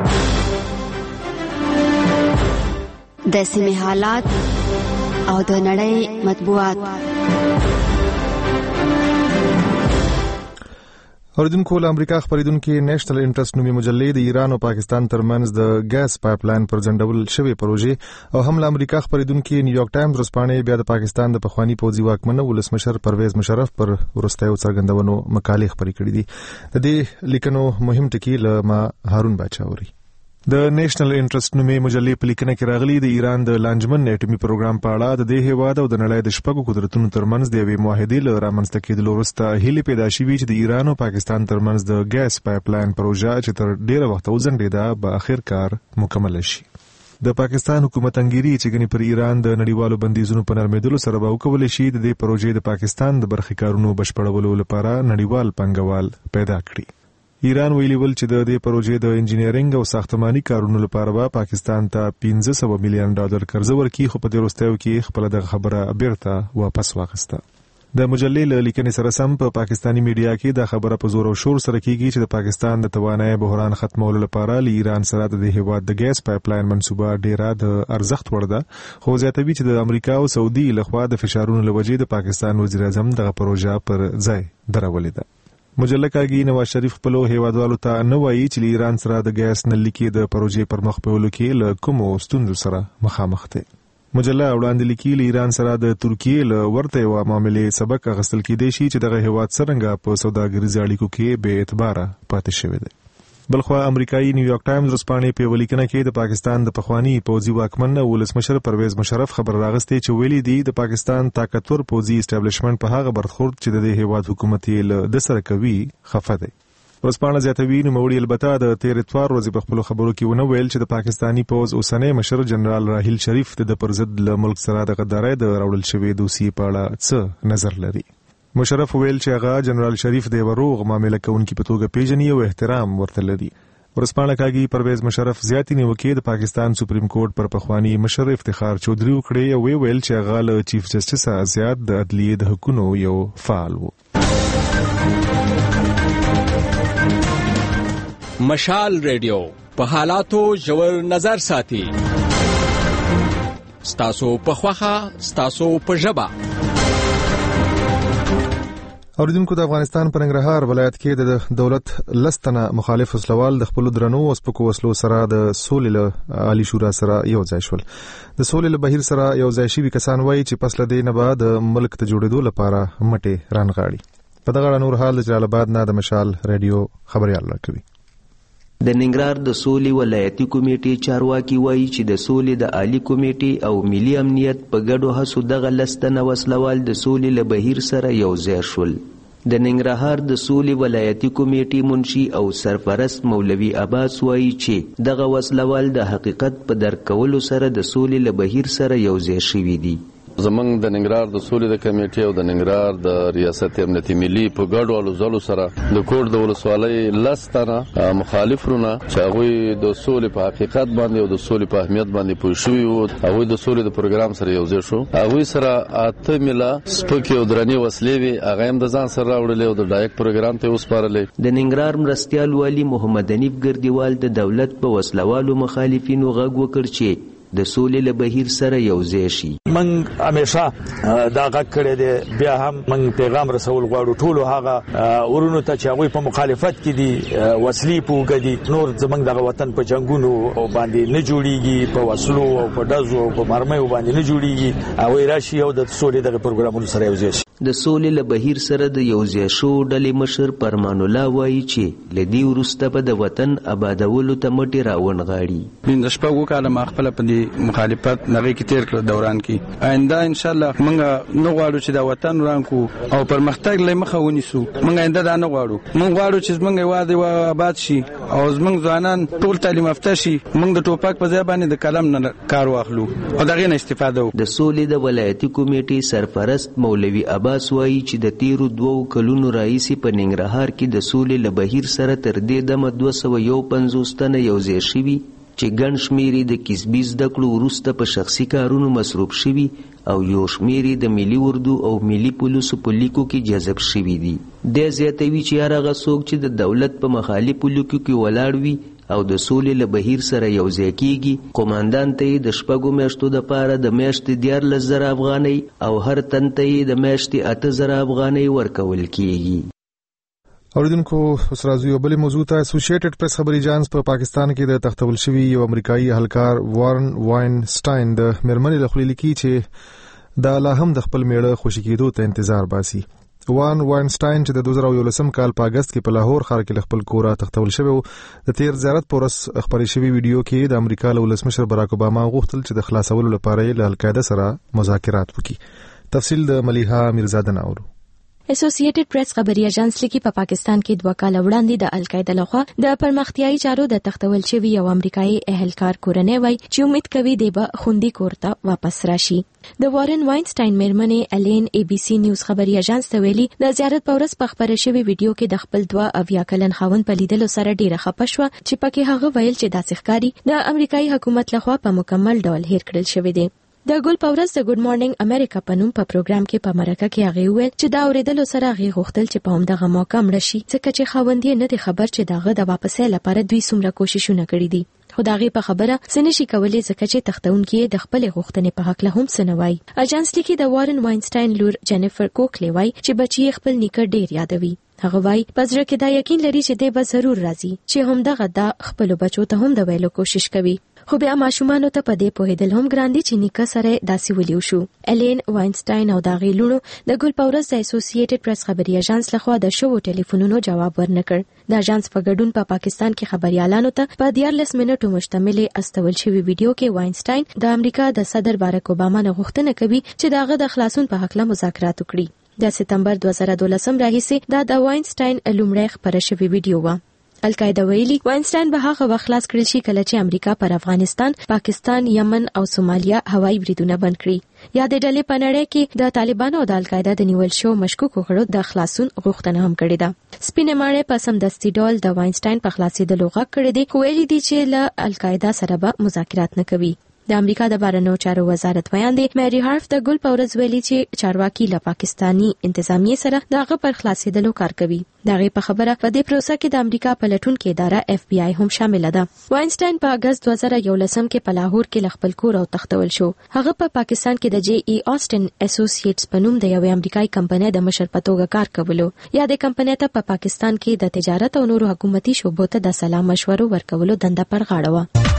د سیمې حالات او د نړۍ مطبوعات. اوریدونکو له امریکا خبرېدونکو نېشنل انټرست نومي مجلې د ایران او پاکستان ترمنځ د ګاز پایپ لاین پر ځنډول شوی پروژې او هم له امریکا خبرېدونکو نیویارک ټایمز ورځپاڼې بیا د پاکستان د پخوانی پوځي واکمن ولسمشر پرویز مشرف پر ورستیو څرګندونو مقالې خبرې کړې دي. د دې لیکنو مهم ټکي له ما هارون باچاوري. د نېشنل انټرست نومي مجلې په لیکنه کې راغلي د ایران د لانجمن اټومي پروګرام په اړه د دې هیواد او د نړۍ د شپږو قدرتونو ترمنځ د یوې معاهدې له رامنځته کېدلو وروسته هیلې پیدا شوې چې د ایران او پاکستان ترمنځ د ګاز پایپ لاین پروژه چې تر ډیره وخته وځنډېده به اخر کار مکمل شي. د پاکستان حکومت انګیري چې ګنې پر ایران د نړیوالو بندیزونو په نرمېدلو سره به وکولی شي د دې پروژې د پاکستان د برخې کارونو بشپړولو لپاره نړیوال پانګوال پیدا کړي. ایران ویلي ول چې د دې پروژې د انجینیرینګ او ساختماني کارونو لپاره به پاکستان ته $500 ملیون قرضه ورکړي، خو په دې وروستیو کې خپله دغه خبره بیرته واپس واخیسته. د مجلې له لیکنې سره سم په پاکستاني میډیا کې دا خبره په زور او شور سره کیږي چې د پاکستان د توانایي بحران ختمولو لپاره له ایران سره د هیواد د ګاز پایپ لاین منصوبه ډیره د ارزښت وړ ده، خو زیاتوي چې د امریکا او سعودي لخوا د فشارونو له وجې د پاکستان وزیر اعظم دغه پروژه پر ځای درولې ده. مجله کاږي نواز شریف خپلو هیوادوالو ته نه وایي چې له ایران سره د ګاز نلکې د پروژې پر مخ بیولو کې له کومو ستونزو سره مخامخ دی. مجله وړاندې لیکي له ایران سره د ترکیې له ورته یوه معاملې سبق اخیستل کېدی شي چې دغه هیواد څرنګه په سوداګریزو اړیکو کې بې اعتباره پاتې شوی دی. بلخوا امریکایي نیویارک ټایمز ورځپاڼې په ولیکنه کې د پاکستان د پخوانی پوځي واکمن ولسمشر پرویز مشرف خبر راغستی چې ویلي دی د پاکستان طاقتور پوځي اسټابلیشمنت په هغه برخورد چې د هیواد حکومت یې له د سره کوي خفه دی. ورځپاڼه زیاتوي نوموړي البته د تیر اتوار ورځې په خپلو خبرو کې ونه ویل چې د پاکستاني پوځ اوسنی مشر جنرال راحیل شریف د پر ضد له ملک سره د غدارۍ د راوړل شوې دوسیې په اړه څه نظر لري. مشرف ویل چې هغه جنرال شریف د وروغ معاملې کوونکي په توګه پیژني او احترام ورته لري. ورځپاڼه کاږي پرویز مشرف زیاتې نیوکې د پاکستان سپریم کورټ پر پخوانی مشر افتخار چودھری وکړې او ویل چې هغه له چیف جسټس زیات د عدلیې د حقونو یو فعال و. مشال ریډیو په حالاتو ژور نظر ساتي. ستاسو په خوخه، ستاسو په ژبه. اوریدونکو د افغانستان په ننګرهار ولایت کې د دولت لستنه مخالف وسلوال د خپل درنو او سپکو وسلو سره د سولې له عالی شورا سره یو ځای شول. د سولې له بهیر سره یو ځای شوي کسان وایي چې پس له دې نه به د ملک ته جوړېدو لپاره مټې رانغاړي. په دغه اړه نور حال د جلال آباد نه د مشال ریډیو خبريال راکوي. د ننګرهار د سولې ولایتي کمیټې چارواکي وایي چې د سولې د عالی کمیټې او ملي امنیت په ګډو هڅو دغه لستنه وسلوال د سولې له بهیر سره یو ځای شول. د ننګرهار د سولې ولایتي کمیټې منشي او سرپرست مولوي عباس وایي چې دغه وسلوال د حقیقت په درک کولو سره د سولې له بهیر سره یو ځای شوي دي. زمونږ د ننګرهار د سولې د کمیټې او د ننګرهار د ریاست امنیتي ملي په ګډو الوزلو سره د کوټ د ولسوالۍ لستنه مخالفونه چې هغوی د سولې په حقیقت باندې او د سولې په اهمیت باندې پوه شوي وو، هغوی د سولې د پروګرام سره یو ځای شو. هغوی سره 8 میله سپکې او درنې وسلې وې، هغه هم د ځان سره راوړلې او د ډایک پروګرام ته وسپارلې. د ننګرهار مرستیال والي محمد حنیف ګردیوال د دولت په وسلوالو مخالفینو غږ وکړ چې د سولې له بهیر سره یو ځای شي. من همیشه دا غږ کړی دی، بیا هم من پیغام رسول غواړو ټولو هغه ورونو ته چې هغوی په مخالفت کې دي، وسلې په اوږه دي، نور زموږ دغه وطن په جنګونو باندې نه جوړیږي، په وسلو او په ډزو او په مرمیو باندې نه جوړیږي، هغوی راشي او د سولې دغه پروګرامونو سره یو ځای شي. د سولې له بهیر سره د یو ځای شو ډلې مشر فرمان الله وایي چې له دې وروسته به د وطن آبادولو ته مټې راونغاړي. د شپږو کاله ما خپله په دې مخالفت نغې کې تیر کړ دوران کې، آینده انشاءالله موږ نه غواړو چې دا وطن وران کو او پرمختګ له مخه ونیسو. موږ آینده دا نه غواړو. موږ غواړو چې زموږ هېواد آباد شي او زموږ ځوانان ټول تعلیم یافته شي. موږ د ټوپک په ځای باندې د قلم نه کار واخلو او د هغې نه استفاده وکړو. د سولې د ولایتي کمیټې سرپرست مولوي عباس وایي چې د تیرو 2 کلونو راهیسې په ننګرهار کې د سولې له بهیر سره تر دې دمه 251 تنه یو ځای شوي چې ګڼ شمېر د کسبي زده کړو وروسته په شخصي کارونو مصروف شوي او یو شمېر د ملي اردو او ملي پولیسو په لیکو کې جذب شوي دي. دی زیاتوي چې هر هغه څوک چې د دولت په مخالفو لیکو کې ولاړ وي او د سولې له بهیر سره یو ځای کېږي، قوماندان ته یې د 6 میاشتو دپاره د میاشتې 14,000 افغانۍ او هر تن ته یې د میاشتې 8,000 افغانۍ ورکول کېږي. اوریدونکو اوس راځو یو بل موضوع ته. اسوسییټډ پریس خبري اژانس په پاکستان کې د تختول شوی یو امریکایي اهلکار وارن واینسټاین د مرمنې له خولې لیکي چې دا لا هم د خپل میړه خوشی کېدو ته انتظار باسي. وارن واینسټاین چې د 2011 کال په اگست کې په لاهور ښار کې خپل کور تختول شوی د تیر زیارت پورس خبري شوی ویډیو کې د امریکا له ولسمشر براک اوباما غوښتل چې د خلاصولو لپاره له القاعده سره مذاکرات وکړي. تفصیل د ملیحه میرزاده ناورو. اسوسییټډ پریس خبري اژانس لیکي په پاکستان کې 2 کال وړاندې د القاعده لخوا د پرمختیايي چارو د تختول شوی یو امریکایي اهلکار کورنۍ وای چې امید کوي د به خوندي کور ته واپس راشي. د وارن واینسټاین میرمنې الین ای بي سي نیوز خبري اژانس ته ویلي د زیارت په ورځ په خبره شوی ویډیو کې د خپل 2 کلن خاوند په لیدلو سره ډیره خپه شو چې پکې هغه ویل چې داسې ښکاري د امریکایي حکومت لخوا په مکمل ډول هیر کړل شوی دی. د ګل پاورز د ګډ مارنینګ امریکا په نوم په پروګرام کې په مرکه کې هغه ویل چې دا اوریدلو سره هغه غوښتل چې په همدغه موقع مړ شي ځکه چې خاوند یې نه دی خبر چې داغه د واپسې لپاره دوی څومره کوششونه کړي دي. خو داغه په خبره سنشي کولای ځکه چې تختونکي د خپل غوښتنې په حق له هم سنوي. اژانس لیکي د وارن واینسټاین لور جینیفر کوکلی وای چې بچي خپل نیکه ډیر یادوي. هغه وای پزړه کې دا یقین لري چې دی به ضرور راځي چې همدغه د خپل بچو ته هم د ویلو کوشش کوي. خو بیا ماشومان ته په دې پوهیدل هم ګران دي چې نیکه سره داسې ولیو شو. الین واینسټاین او داغه لونو د ګل پاورز د اسوسییټډ پریس خبري اژانس لخوا د شو ټلیفونونو جواب ورنکړ. د اژانس په ګډون په پاکستان کې خبريالانو ته په 14 منټو مشتمل استول شوی ویډیو کې واینسټاین د امریکا د صدر باراک اوباما نه غوښتنه کوي چې داغه د خلاصون په حق له مذاکرات وکړي. د سپتمبر 2012 راهیسې د واینسټاین لومړی خبره شوی ویډیو و. القاعده ویلي واینسټاین به هغه وخت خلاص کړی شي کله چې امریکا پر افغانستان، پاکستان، یمن او سومالیا هوایي بریدونه بند کړي. یا د ډلې په نړۍ کې د طالبانو او د القاعده د نیول شو مشکوکو غړو د خلاصون غوښتنه هم کړې ده. سپینې ماڼۍ په سمدستي ډول د واینسټاین په خلاصېدلو غږ کړی دی، خو ویلي دي چې له القاعده سره به مذاکرات نه کوي. د امریکا د بهرنیو چارو وزارت بیان دی مری هارف د ګل پاورز ویلي چې چارواکي له پاکستانی انتظامیه سره دغه پر خلاصېدلو کار کوي. دغه په خبره په دې پروسه کې د امریکا پلټونکو اداره اف بی آی هم شامل ده. واینسټاین په اگست 2011 کې په لاهور کې خپل کور او تختول شو. هغه په پاکستان کې د جی ای آسټن اسوسییټس په نوم د یو امریکایي کمپنۍ د مشر په توګه کار کولو. یا د کمپنۍ ته په پاکستان کې د تجارت او نورو حکومتي شوبو ته د سلا مشورو ورکولو دنده پر غاړه و.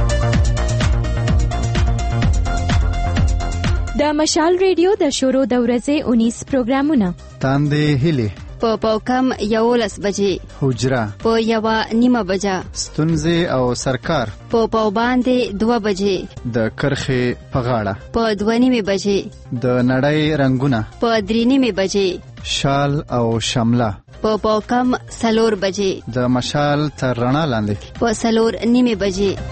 د مشال ریډیو د شروع د ورځې 19 پروګرامونه تاندې هلي په پاوکم 11 بجې، حجره په 1:30 بجه، ستونزې او سرکار په پاو باندې 2 بجې، د کرخې په غاړه په 2:30 بجې، د نړۍ رنگونه په 3:30 بجې، شال او شمله په پاوکم 4 بجې، د مشال تر رڼا لاندې په 4:30 بجې.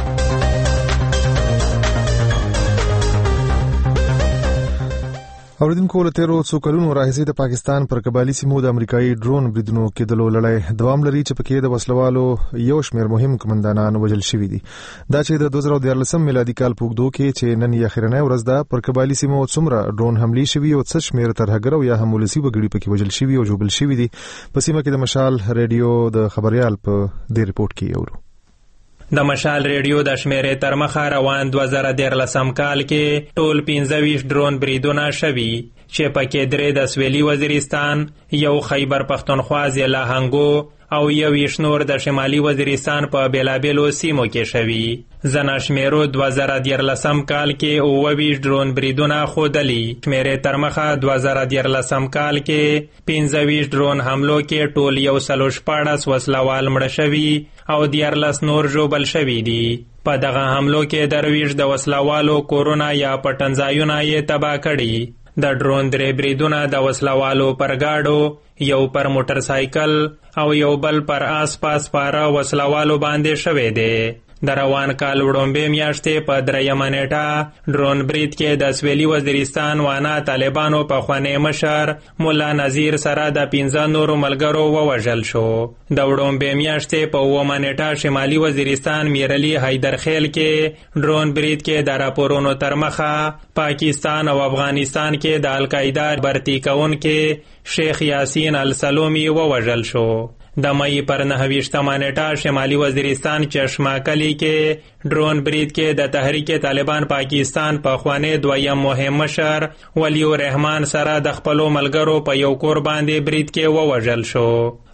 اوریدونکو له تیرو څو کلونو راهیسې د پاکستان پر قبایلی سیمو د امریکایي ډرون بریدونو کېدلو لړۍ دوام لري چې پکې د وسلوالو یو شمېر مهم کمانډانان وژل شوي دي. دا چې د 2014 میلادي کال په اوږدو کې چې نن یې اخرنۍ ورځ ده پر قبایلی سیمو څومره ډرون حملې شوي او څه شمېر ترهګر او یا هم ولسي وګړي پکې وژل شوي او ژوبل شوي دي. په سیمه کې د مشال ریډیو د خبريال په دې رپورت کې اورو. د مشال ریډیو د شمیرې تر مخه روان 2013 کال کې ټول 25 ډرون بریدونه شوي چې پکې 3 د سویلي وزیرستان، یو خیبر پختونخوا ضلع هنګو او یو نور د شمالي وزیرستان په بیلابیلو سیمو کې شوي. زنا شمیرو 2013 کال کې 29 ډرون بریدونه خودلی. شمیرې تر مخه 2013 کال کې 25 ډرون حملو کې ټول 114 وسلوال مړه شوي او 14 نور ژوبل شوي دي. په دغه حملو کې درویش د وسلوالو کورونه یا پټنځایونه یې تباه کړي. د ډرون 3 بریدونه د وسلوالو پر گاډو، یو پر موټر سایکل او یو بل پر آس پاس پاره وسلوالو باندې شوي دي. د روان کال وړومبې میاشتې په 3 نیټه ډرون برید کې د سویلي وزیرستان وانا طالبانو په خوانی مشر مولا نذیر سره د 15 نورو ملګرو ووژل شو. د وړومبې میاشتې په 9 نیټه شمالي وزیرستان میرعلی حیدرخیل کې ډرون برید کې د راپورونو تر مخه پاکستان او افغانستان کې د القاعده برتی کوونکې شیخ یاسین السلومی ووژل شو. د مئی پر 29 نیټه شمالي وزیرستان چشماکلی کې ډرون برید کې د تحریک طالبان پاکستان په خوانی دویم مهم مشر ولی الرحمن سره د خپلو ملګرو په یو کور باندې برید کې ووژل شو.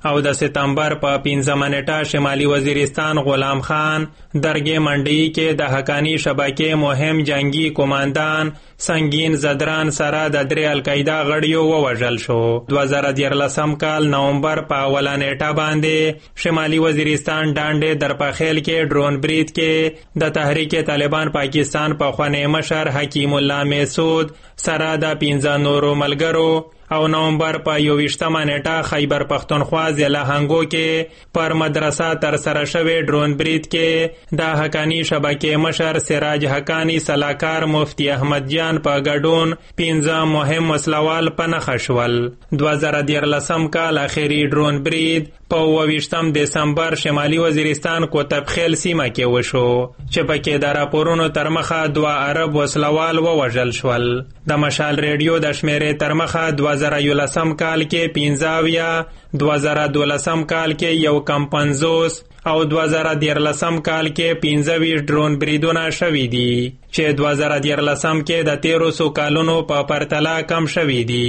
او د سپتمبر په 15 نیټه شمالي وزیرستان غلام خان درګې منډي کې د حقانی شبکې مهم جنگي کمانډان سنگین زدران سره د 3 القاعده غړیو ووژل شو. 2013 کال نومبر په اوله نیټه باندې شمالي وزیرستان ډانډې درپخیل کې ډرون برید کې د تحریک طالبان پاکستان په خوانی مشر حکیم الله میسود سره د 15 نورو ملګرو او نومبر په 21 نیټه خیبر پختونخوا ضلع هنګو کې پر مدرسه تر سره شوی ډرون برید کې د حقانی شبکې مشر سراج حقانی سلاکار مفتی احمد جان په ګډون 15 مهم وسلوال په نښه شول. 2013 کال اخیری ډرون برید په 28 دسمبر شمالي وزیرستان کوتب خیل سیمه کې وشو چې پکې د راپورونو تر مخه 2 عرب وسلوال ووژل شول. د مشال ریډیو د شمیرې تر مخه 2011 کال کې 15 2012 کال کې یو کم 50 او 2013 کال کې 25 ډرون بریدونه شوي دي چې 2013 کې د 1300 کالونو په پرتله کم شوي دي.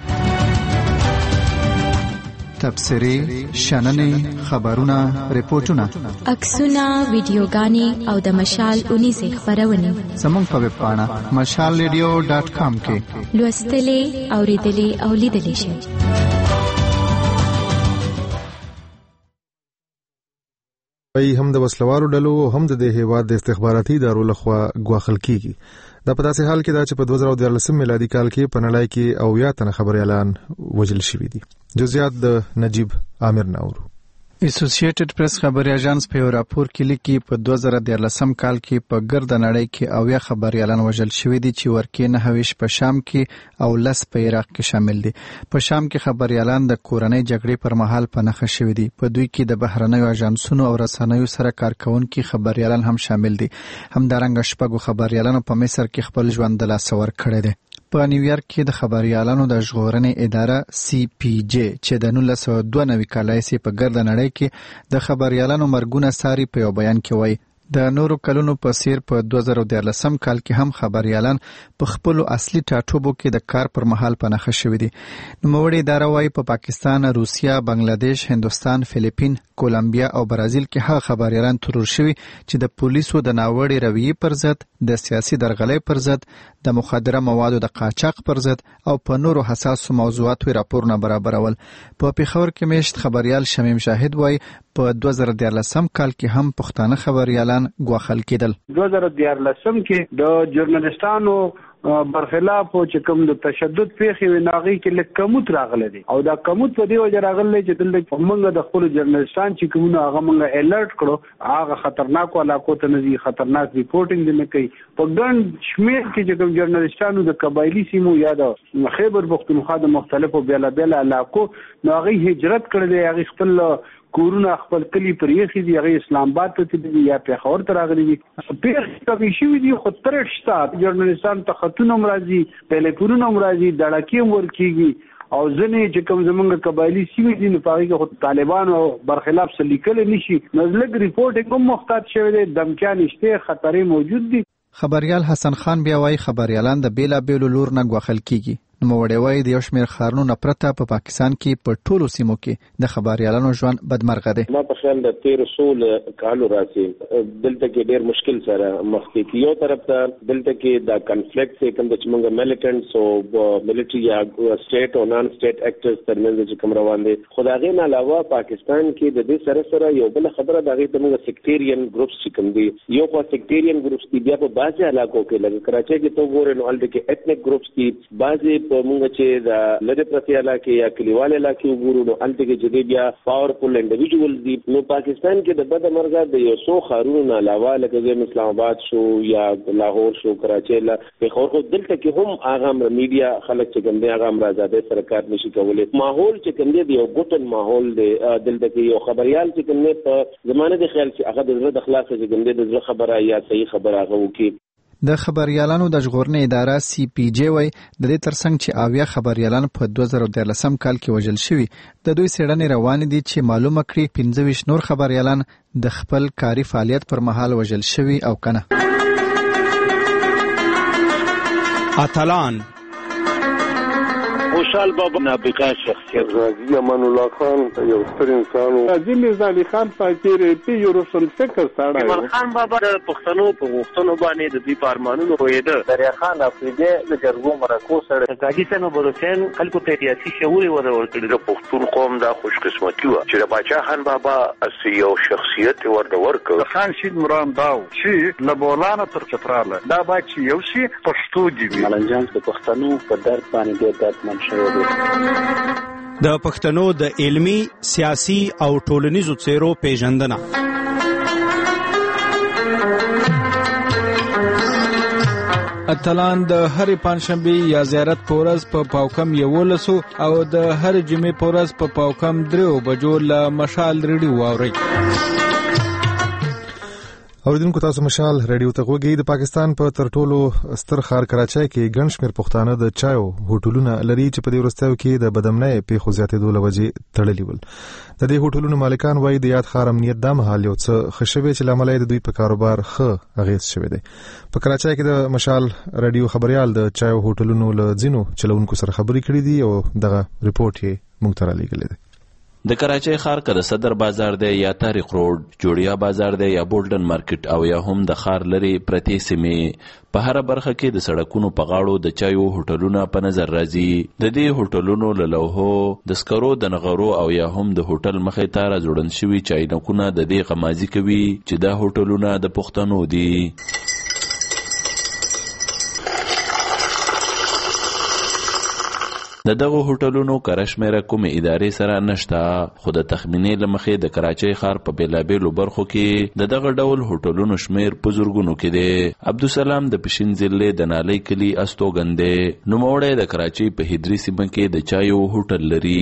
تبصرې، شننې، خبرونه، ریپورتونه، عکسونه، ویډیوګانې او د مشال اونیزې خپرونې زموږ په ویب پاڼه mashalradio.com کې لوستلې، اوریدلې او لیدلې شئ. هم د وسلوارو ډلو هم د هیواد د استخباراتي ادارو لخوا ګواښل کیږي. دا په داسې حال کې دا چې په 2013 میلادي کال کې په نړۍ کې 90 تنه خبريالان وژل شوي دي. جزئیات د نجیب عامر ناورو. اسوسییټډ پریس خبري اژانس په یو راپور کې لیکي په 2013 کال کې په ګرد نړۍ کې 90 خبريالان وژل شوي دي چې ورکې 9 په شام کې او 10 په عراق کې شامل دي. په شام کې خبريالان د کورنۍ جګړې پر مهال په نښه شوي دي. په دوی کې د بهرنیو اژانسونو او رسنیو سره کارکونکي خبريالان هم شامل دي. همدارنګه شپږو خبريالانو په مصر کې خپل ژوند د لاسه ورکړی دی. په نیویارک کې د خبريالانو د ژغورنې اداره CPJ چې د 1992 کال یې په ګرد نړۍ کې د خبريالانو مرګونه ساري په یو بیان کې وایي د نورو کلونو په څیر په 2013 کال کې هم خبريالان په خپل اصلي ټاټوبو کې د کار پر مهال په نښه شوي دي. نوموړي اداره وايي په پاکستان، روسیا، بنگلاديش، هندوستان، فلیپین، کولمبیا او برازیل کې هغه خبريالان ترور شوي چې د پولیسو د ناوړي رویې پر ضد، د سیاسي درغلۍ پر ضد، د مخدره موادو د قاچاق پر ضد او په نورو حساسو موضوعاتو راپورونه برابرول. په پیښور کې مېشت خبريال شمیم شاهد وايي په 2013 کال کې هم پښتانه خبريالان ګواښل کېدل. 2013 کې د ژورنالستانو برخلاف چې کوم د تشدد پیښې وناغي کې لږ کموت راغله دي او دا کموت په دی وجه راغله چې دلته موږ د خپل ژورنالستان چې کومه هغه موږ الرټ کړو هغه خطرناک علاقو ته نه خطرناک ریپورټینګ نه کوي. په ګڼ شمیر کې چې کوم ژورنالستانو د قبایلی سیمو یا د خیبر پختونخوا د مختلفو بیلابل علاقو نو هغه هجرت کړل دي. هغه خپل کورونه خپل کلی پرېخي دي، هغه اسلام آباد ته دي یا پیښور ته راغلي دي. پیښې کوي شوي دي خو ترټ شته ژورنالستان ته خطونه مرضی ټلیفونونه مرضی دړکې ورکیږي او ځنې چې کوم زمونږ قبایلی سیمې دي نو پاره کې طالبان او برخلاف سلیکل نشي نزلګ ریپورت کوم محتاط شوی دي، دمکان شته، خطرې موجود دي. خبريال حسن خان بیا وايي خبريالان د بیلا بیلو لور نه ګواښل کیږي. نوموړی وايي د یو شمېر ښارونو پرته په پاکستان کې په ټولو سیمو کې د خبريالانو ژوند بدمرغه دی. ما په خیال د 1300 کالو راځي دلته کې ډېر مشکل سره مخ کې یو طرف ته دلته کې د کنفلیکټ چې کوم د چمنګ میلیټنټس او ملټری یا سټیټ او نان سټیټ اکټرز ترمنځ چې کوم روان دي. خدای نه علاوه پاکستان کې د دې سره یو بل خبره د هغه تمغه سیکټریان ګروپس چې کوم دي یو په سیکټریان ګروپس کې بیا په بازي علاقو کې لکه کراچۍ کې تو ګورې نو الته کې ایتنیک ګروپس کې بازي مونږ چې د لری پرتی علاقې یا کلیواله علاقې وګورو نو الته کې چې بیا پاورفل انډیویډوالز دي. نو پاکستان کې د بد مرګ د یو څو خارونو علاوه لکه د اسلام آباد شو یا لاهور شو کراچۍ لا پیښور دلته کې هم هغه میډیا خلک چې ګندې هغه آزادۍ سره کار نشي کولای. ماحول چې ګندې یو ګوتن ماحول دی دلته کې یو خبريال چې ګندې په زمانه د خیال چې هغه د اخلاق چې ګندې د خبره یا صحیح خبره هغه وکي. د خبريالانو د ژغورنې اداره CPJ وايي د دې ترڅنګ چې 90 خبريالان په 2013 کال کې وژل شوي د دوی څېړنې روانې دي چې معلومه کړي 15 نور خبريالان د خپل کاري فعالیت پر مهال وژل شوي او کنه. اتلان خوشحال بابا نابغه شخصیت غازی امان الله خان یو ستر انسان و غازی میرزا علي خان فقیر پی یو روشن فکر سره ایمان خان بابا د پښتنو په غوښتنو باندې د دوی په ارمانونو پوهېده. دریا خان افریدي د جرګو مرکو سره غازي صاحب حسین خلکو ته سیاسي شعور ورکړي. د پښتون قوم دا خوش قسمتي و چې د باچا خان بابا اسی یو شخصیت ورکړ. خان شید مرام داو چې لبولانه تر چتراله دا باچ یو شي پښتو دی. ملنجان د پښتنو په درد باندې ډېر دردمن شوی دی. د پښتنو د علمي، سیاسي او ټولنیزو څیرو پیژندنه. اتلان د هر پنځشنبه یا زیارت پورز په پاوکم 11 او د هر جمعې پورز په پاوکم 3 بجو له مشال ریډیو واوري. اوریدونکو تاسو مشال ریډیو ته غوږی. د پاکستان په ترټولو ستر ښار کراچۍ کې ګڼ شمېر پښتانه د چایو هوټلونه لري چې په دې وروستیو کې د بدامنۍ پیښو زیاتېدو له وجې تړلي ول. د دې هوټلونو مالکان وایي د یاد ښار امنیت دا مهال یو څه ښه شوی چې له امله د دوی په کاروبار ښه اغېز شوی دی. په کراچۍ کې د مشال ریډیو خبريال د چایو هوټلونو له ځینو چلونکو سره خبرې کړې دي او دغه ریپورت یې موږ ته رالیږلی دی. د کراچۍ ښار که د صدر بازار دی یا تاریخ روډ، جوړیا بازار دی یا بولډن مارکیټ او یا هم د ښار لري پرتې سیمې، په هر برخه کې د سړکونو په غاړو د چایو هوټلونه په نظر راځي. د دې هوټلونو له لوحو د سکرو د نغرو او یا هم د هوټل مخې ته راځوړند شوي چاینکونه د دې غمازي کوي چې دا هوټلونه د پښتنو دي. د دغه هوټلونو کره شمیره کومې ادارې سره نشته، خو د تخمینې له مخې د کراچۍ ښار په بېلابېلو برخو کې د دغه ډول هوټلونو شمیر په زرګونو کې دی. عبدالسلام د پشین ضلع د نالۍ کلي استوګن دی. نوموړی د کراچۍ په هدري سیمه کې د چایو هوټل لري.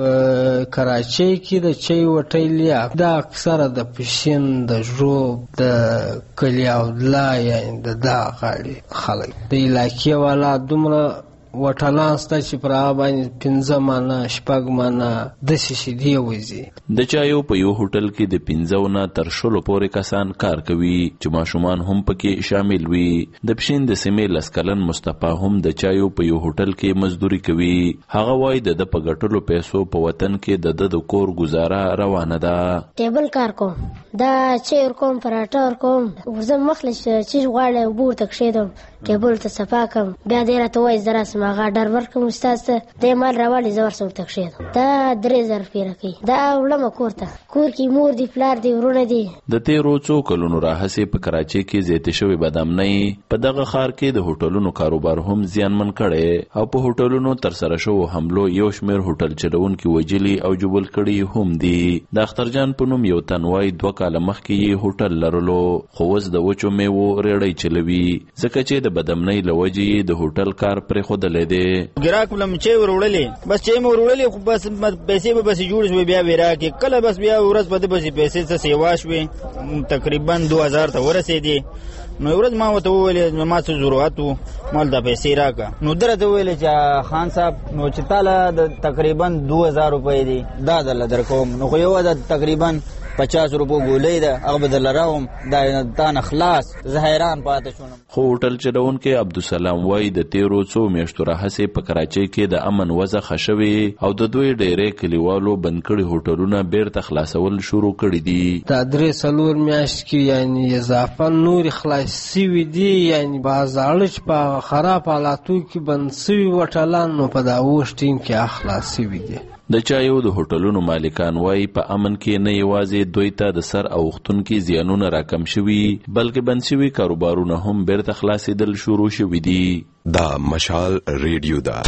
په کراچۍ کې د چای هوټل دا اکثره د پشین، د ژوب، د کلي اودلا یعنې د دا غاړې خلک د علاقې والا دومره وټلان سته چې پر هغه باندې 15 مانه 6 مانه داسې شیدې وځي. د چایو په یو هوټل کې د 15 نه تر 20 پورې کسان کار کوي چې ماشومان هم پکې شامل وي. د پښین د سیمې لسکلن مصطفی هم د چایو په یو هوټل کې مزدوري کوي. هغه وایي د په ګټلو پیسو په وطن کې د کور گزاره روانه ده. ټیبل کار کوم، دا چیر کوم، پراټر کوم، ورزم مخلص چې غواړم بور تک شیدم ټیبل ته صفا کوم، بیا دې راته وایي زرا سمغه ډر ورکوم استاد ته د مال راوالي زور سم تک شیدم. دا 3000 پیره کوي. دا ولما کورته کور کې مور دی پلار دی ورونه دی. د تیرو څو کلونو راهسې په کراچۍ کې زیاتې شوې بدامنۍ په دغه ښار کې د هوټلونو کاروبار هم زیانمن کړي او په هوټلونو تر سره شوو حملو یو شمېر هوټل چلونکي وجلي او جبل کړي هم دي. د اخترجان په نوم یو تن وایي 2 کاله مخکې یې هوټل لرلو، خو اوس د وچو میوو ریړۍ چلوي ځکه چې د بدامنۍ له وجې د هوټل کار پرېښودلی دی. ګراک ولم چې وروړلې بس چې مې وروړلې خو بس پیسې به بس جوړ شوې بیا ویرا کې کله بس بیا ورځ په دې بس پیسې څه سیوا شوې تقریبا 2000 ته ورسېدې. نو ورځ ما وته ویلې ما څه ضرورت وو مال د پیسې راکا. نو درته ویلې چې خان صاحب نو چې تعالی د تقریبا 2000 روپۍ دی دا دل درکوم. نو خو یو د تقریبا 50 روپو ګولې ده هغه بدل راوم دا تان خلاص زه حیران پاتې شوم. خو هوټل چلونکي عبدالسلام وایي د تیرو څو میاشتو راهسې په کراچۍ کې د امن وضع ښه شوې او د دوی ډېرې کلیوالو بند کړي هوټلونه بیرته خلاصول شروع کړي دي. دا 3-4 میاشت کې یعنی اضافه نور خلاص سوي دي، یعنی بازار چې په خراب حالاتو کې بند سوي هوټلان نو په دا وښ ټیم کې اخلاص سوي دي. د چایو د هوټلونو مالکان وایي په امن کې نه یوازې دوی ته د سر اوښتونکي زیانونه راکم شوي بلکې بند شوي کاروبارونه هم بیرته خلاصېدل شروع شوي دي. دا مشال ریډیو ده.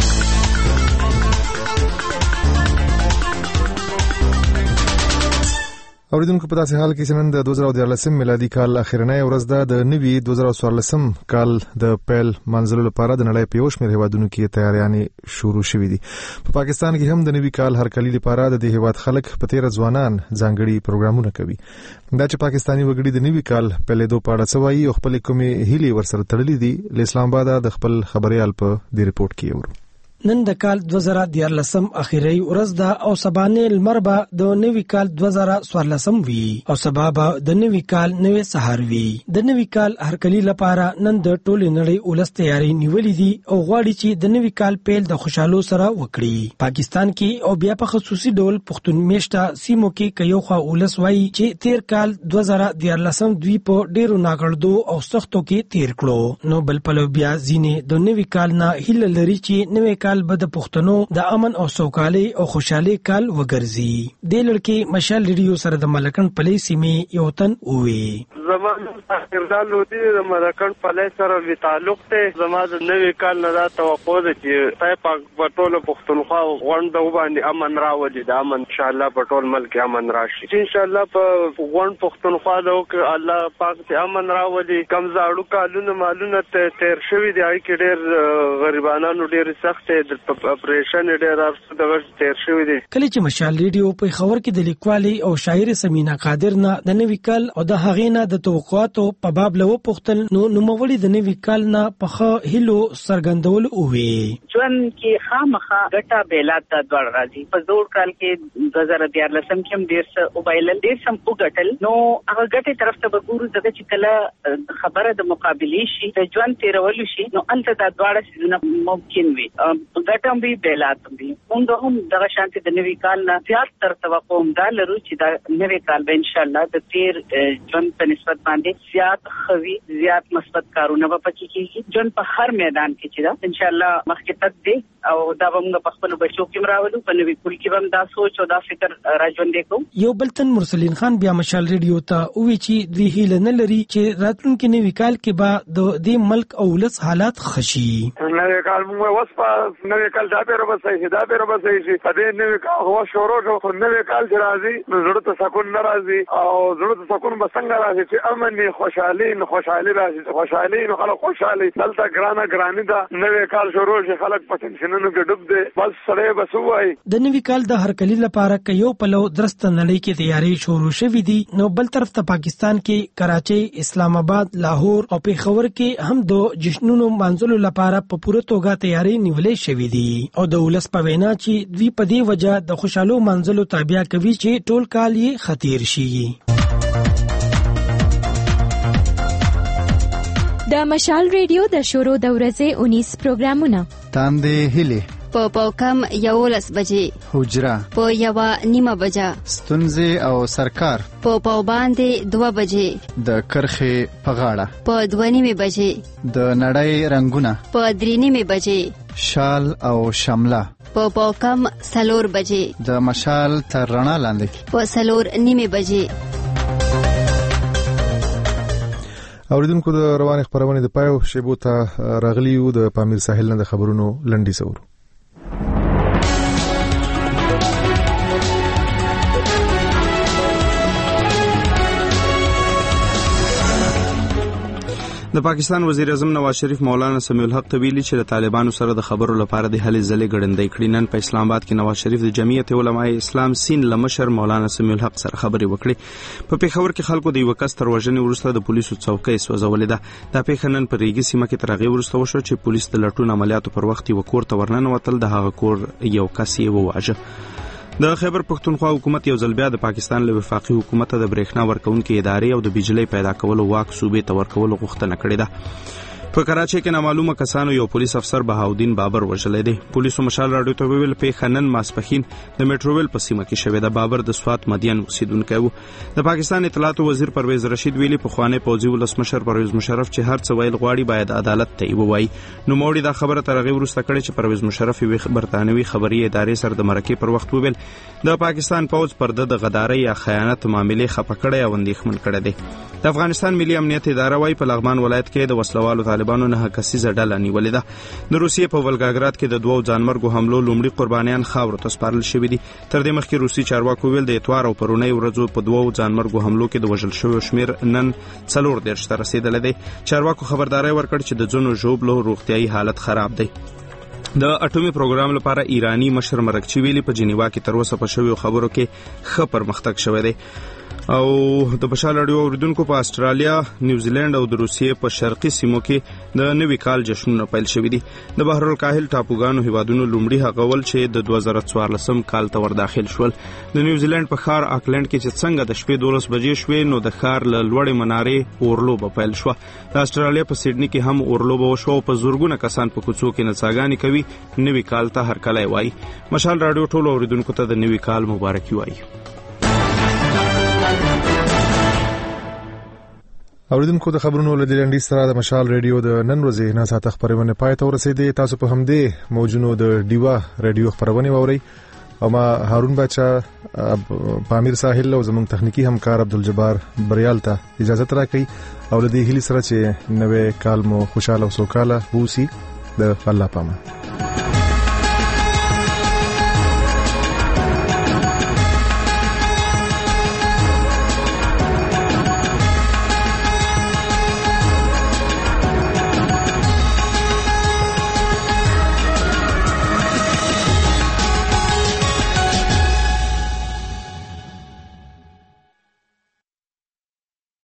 اوریدونکو په داسې حال کې چې نن د 2014 میلادي کال اخرنۍ ورځ ده، د نوي 2014 کال د پیل منځلو لپاره د نړۍ په یو شمېر هیوادونو کې تیاریانې شروع شوې دي. په پاکستان کې هم د نوي کال هرکلي لپاره د دې هیواد خلک په تیره ځوانان ځانګړي پروګرامونه کوي. دا چې پاکستاني وګړي د نوي کال پیلېدو په اړه څه وایي او خپلې کومې هیلې ورسره تړلې دي، له اسلام آباده د خپل خبريال په دې ریپورت کې اورو. نن د کال 2014 اخیری ورځ ده او سبانه لمر به د نوي کال 2014 وی او سبا به د نوي کال نوې سهار وی. د نوي کال هرکلی لپاره نن د ټولې نړۍ ولس تیاری نیولې دي او غواړي چې د نوي کال پیل د خوشحالو سره وکړي. پاکستان کې او بیا په خصوصي ډول پښتون میشته سیمو کې کيو خوا ولس وایي چې تیر کال 2014 دوی په ډیرو ناګړدو او سختو کې تیر کړو. نو بل په بیا ځینې د نوي کال نه هیله لري چې نوي کال به د پښتنو د امن او سوکالۍ او خوشحالۍ کال وګرځي. د لړکې مشال ریډیو سره د ملکن پلې سیمې یو تن وې. زمانه اقتدار لودي د ملکن پلې سره وی تعلق ته زما د نوي کال نه توقع ده چې تای پاک پټول پښتونخوا غونډه وباندې امن راولي. د امن ان شاء الله پټول ملک امن راشي ان شاء الله په غونډ پښتونخوا د الله پاک ته امن راولي. کم زاړو کالونو مالونه تیر شوی دی کې ډېر غریبانو ډېر سخت اپریشن ډېر دغه تیر شوی دی. کله چې مشال ریډیو په خبر کې د لیکوالي او شاعر سمینا قادر نه د نوي کال او د هغې نه د توقعاتو په باب لو پختل نو نوموړي د نوي کال نه په هیلو سرګندول اوې. ژوند کې خامخا ګټه بیلات د دوړ راځي. په زوړ کال کې 2014 کې هم ډېر څه وبایل ډېر سم وګټل. نو هغه ګټه طرف ته وګورو دغه چې کله خبره د مقابلې شي د ژوند تیرول شي نو الته د دواړه سيزونه ممکن وي. ګټم وی بیلات وي. موږ هم دغه شانتي د نوي کال نه زیات تر توقع هم دا لرو چې دا نوي کال به ان شاء الله د تیر ژوند په نسبت باندې زیات خوي زیات مثبت کارونه به پکې کیږي. ژوند په هر میدان کې چې دا ان شاء الله مخکې تک دی او دا به موږ په خپل بچو کې راولو. په نوي کال کې هم دا سوچ او دا فکر راځوندې کوو. یو بلتن مرسلین خان بیا مشال ریډیو ته وی چې دوی هیله نه لري چې راتلونکي نوي کال کې به د دې ملک او ولس حالات خشي. نوي کال موږ وسپا نوي کال دا به وبسې دا به وبسې چې په دې نوي کال هو شروع شو. نوي کال چې راځي نو زړه ته سکون ناراضي او زړه ته سکون به څنګه راځي چې امن خوشحالي راځي. خوشحالي نو خلک خوشحالي دلته ګراني دا نوي کال شروع شي خلک په ټینشنونو کې ډوب دي. بس سره بس وای د نوي کال د هرکلی لپاره کيو پلو درست نړۍ کې تیاری شروع شوې دي. نو بل طرف ته پاکستان کې کراچي اسلام آباد لاهور او پیښور کې هم د جشنونو منځلو لپاره په پوره توګه تیاری نیولې شوې دي او د ولس په وینا چې دوی په دې وجه د خوشحالو منځلو تابع کوي چې ټول کال یې خطیر شي. د مشال ریډیو د شروع د ورځې 19 پروګرامونه تاندې هلي په کم 11 بجې حجره په 1:30 بجه ستونزې او سرکار په باندې 2 بجې د کرخې په غاړه په 2:30 بجې د نړۍ رنگونه په 3:30 بجې شال او شمله په کم 4 بجې د مشال تر رڼا لاندې په 4:30 بجې. اوریدونکو د روان خبرونه د پایو شیبو ته راغلیو د پامیر ساحل نه د خبرونو لنډي سور. د پاکستان وزیر اعظم نواز شریف مولانا سمیع الحق طویلی چې د طالبانو سره د خبرو لپاره د هلې ځلې ګړندۍ کړې. نن په اسلام آباد کې نواز شریف د جمعیت علماء اسلام سین لمشر مولانا سمیع الحق سره خبرې وکړې. په پیښور کې خلکو د یو کس تر وژنې وروسته د پولیسو څوکۍ سوځولې ده. دا پیښه نن په ریګي سیمه کې تر هغې وروسته وشوه چې پولیس د لټون عملیاتو پر وخت یو کور ته ورننوتل. د هغه کور یو کس یې وواژه. د خیبر پښتونخوا حکومت یو ځل بیا د پاکستان له وفاقي حکومت د برېښنا ورکونکو ادارې او د بجلی پیدا کولو واک صوبې ته ورکولو غوښتنه کړې ده. په کراچۍ کې نامعلومه کسانو یو پولیس افسر بهاودین بابر وژلی دی. پولیسو مشال راډیو ته وویل پیښه نن ماسپښین د میټروویل په سیمه کې شوې ده. بابر د سوات مدین اوسیدونکی و. د پاکستان اطلاعاتو وزیر پرویز رشید ویلي پخوانی پوځي ولسمشر پرویز مشرف چې هر څه ویل غواړي باید عدالت ته ووایي. نوموړي دا خبره تر هغې وروسته کړې چې پرویز مشرف یوې برطانوي خبري ادارې سره د مرکې پر وخت وویل د پاکستان پوځ پر د غدارۍ یا خیانت معاملې خفه کړی او اندېښمن کړی دی. د افغانستان ملي امنیت اداره وايي په لغمان ولایت کې د وسلوالو طالبانو نه کسیزه ډله نیولې ده. د روسیې په ولګاګراد کې د 2 ځانمرګو حملو لومړي قربانیان خاورو ته سپارل شوي دي. تر دې مخکې روسي چارواکو ویل د اتوار او پرونۍ ورځو په 2 ځانمرګو حملو کې د وژل شویو شمیر نن 40 ته رسیدلی دی. چارواکو خبرداري ورکړ چې د ځینو ژوبلو روغتیايي حالت خراب دی. د اټومي پروګرام لپاره ایرانی مشر مرکچی ویلي په جنیوا کې تر اوسه په شویو خبرو کې ښه پرمختګ شوی دی او د مشال رادیو اوریدونکو په استرالیا، نیوزیلند او د روسیې په شرقي سیمو کې د نوي کال جشنونه پیل شوي دي. د بحر الکاهل ټاپوګانو هیوادونو لومړي هغه ول چې د 2014 کال ته ور داخل شول. د نیوزیلند په ښار آکلند کې چې څنګه د شپې 12 بجې شوې، نو د ښار له لوړې منارې اورلوبه پیل شوه. د استرالیا په سیډني کې هم اورلوبه وشوه او په زورګونه کسان په کوڅو کې نڅاګانې کوي. نوي کال ته هرکلی وایي. مشال رادیو ټولو اوریدونکو ته د نوي کال مبارکي وایي. اوریدونکو د خبرونو له لنډۍ سره د مشال رادیو د نن ورځې نه ساعت خبرونه پای ته ورسېدې. تاسو په همدې موجونو د ډیوا رادیو خبرونه واورئ او ما هارون بچا، پامیر ساحل او زموږ تخنیکی همکار عبدالجبار بریال ته اجازه راکړئ او د دې هیله سره چې نوې کال مو خوشاله او سوکاله ووسی. د الله پامه.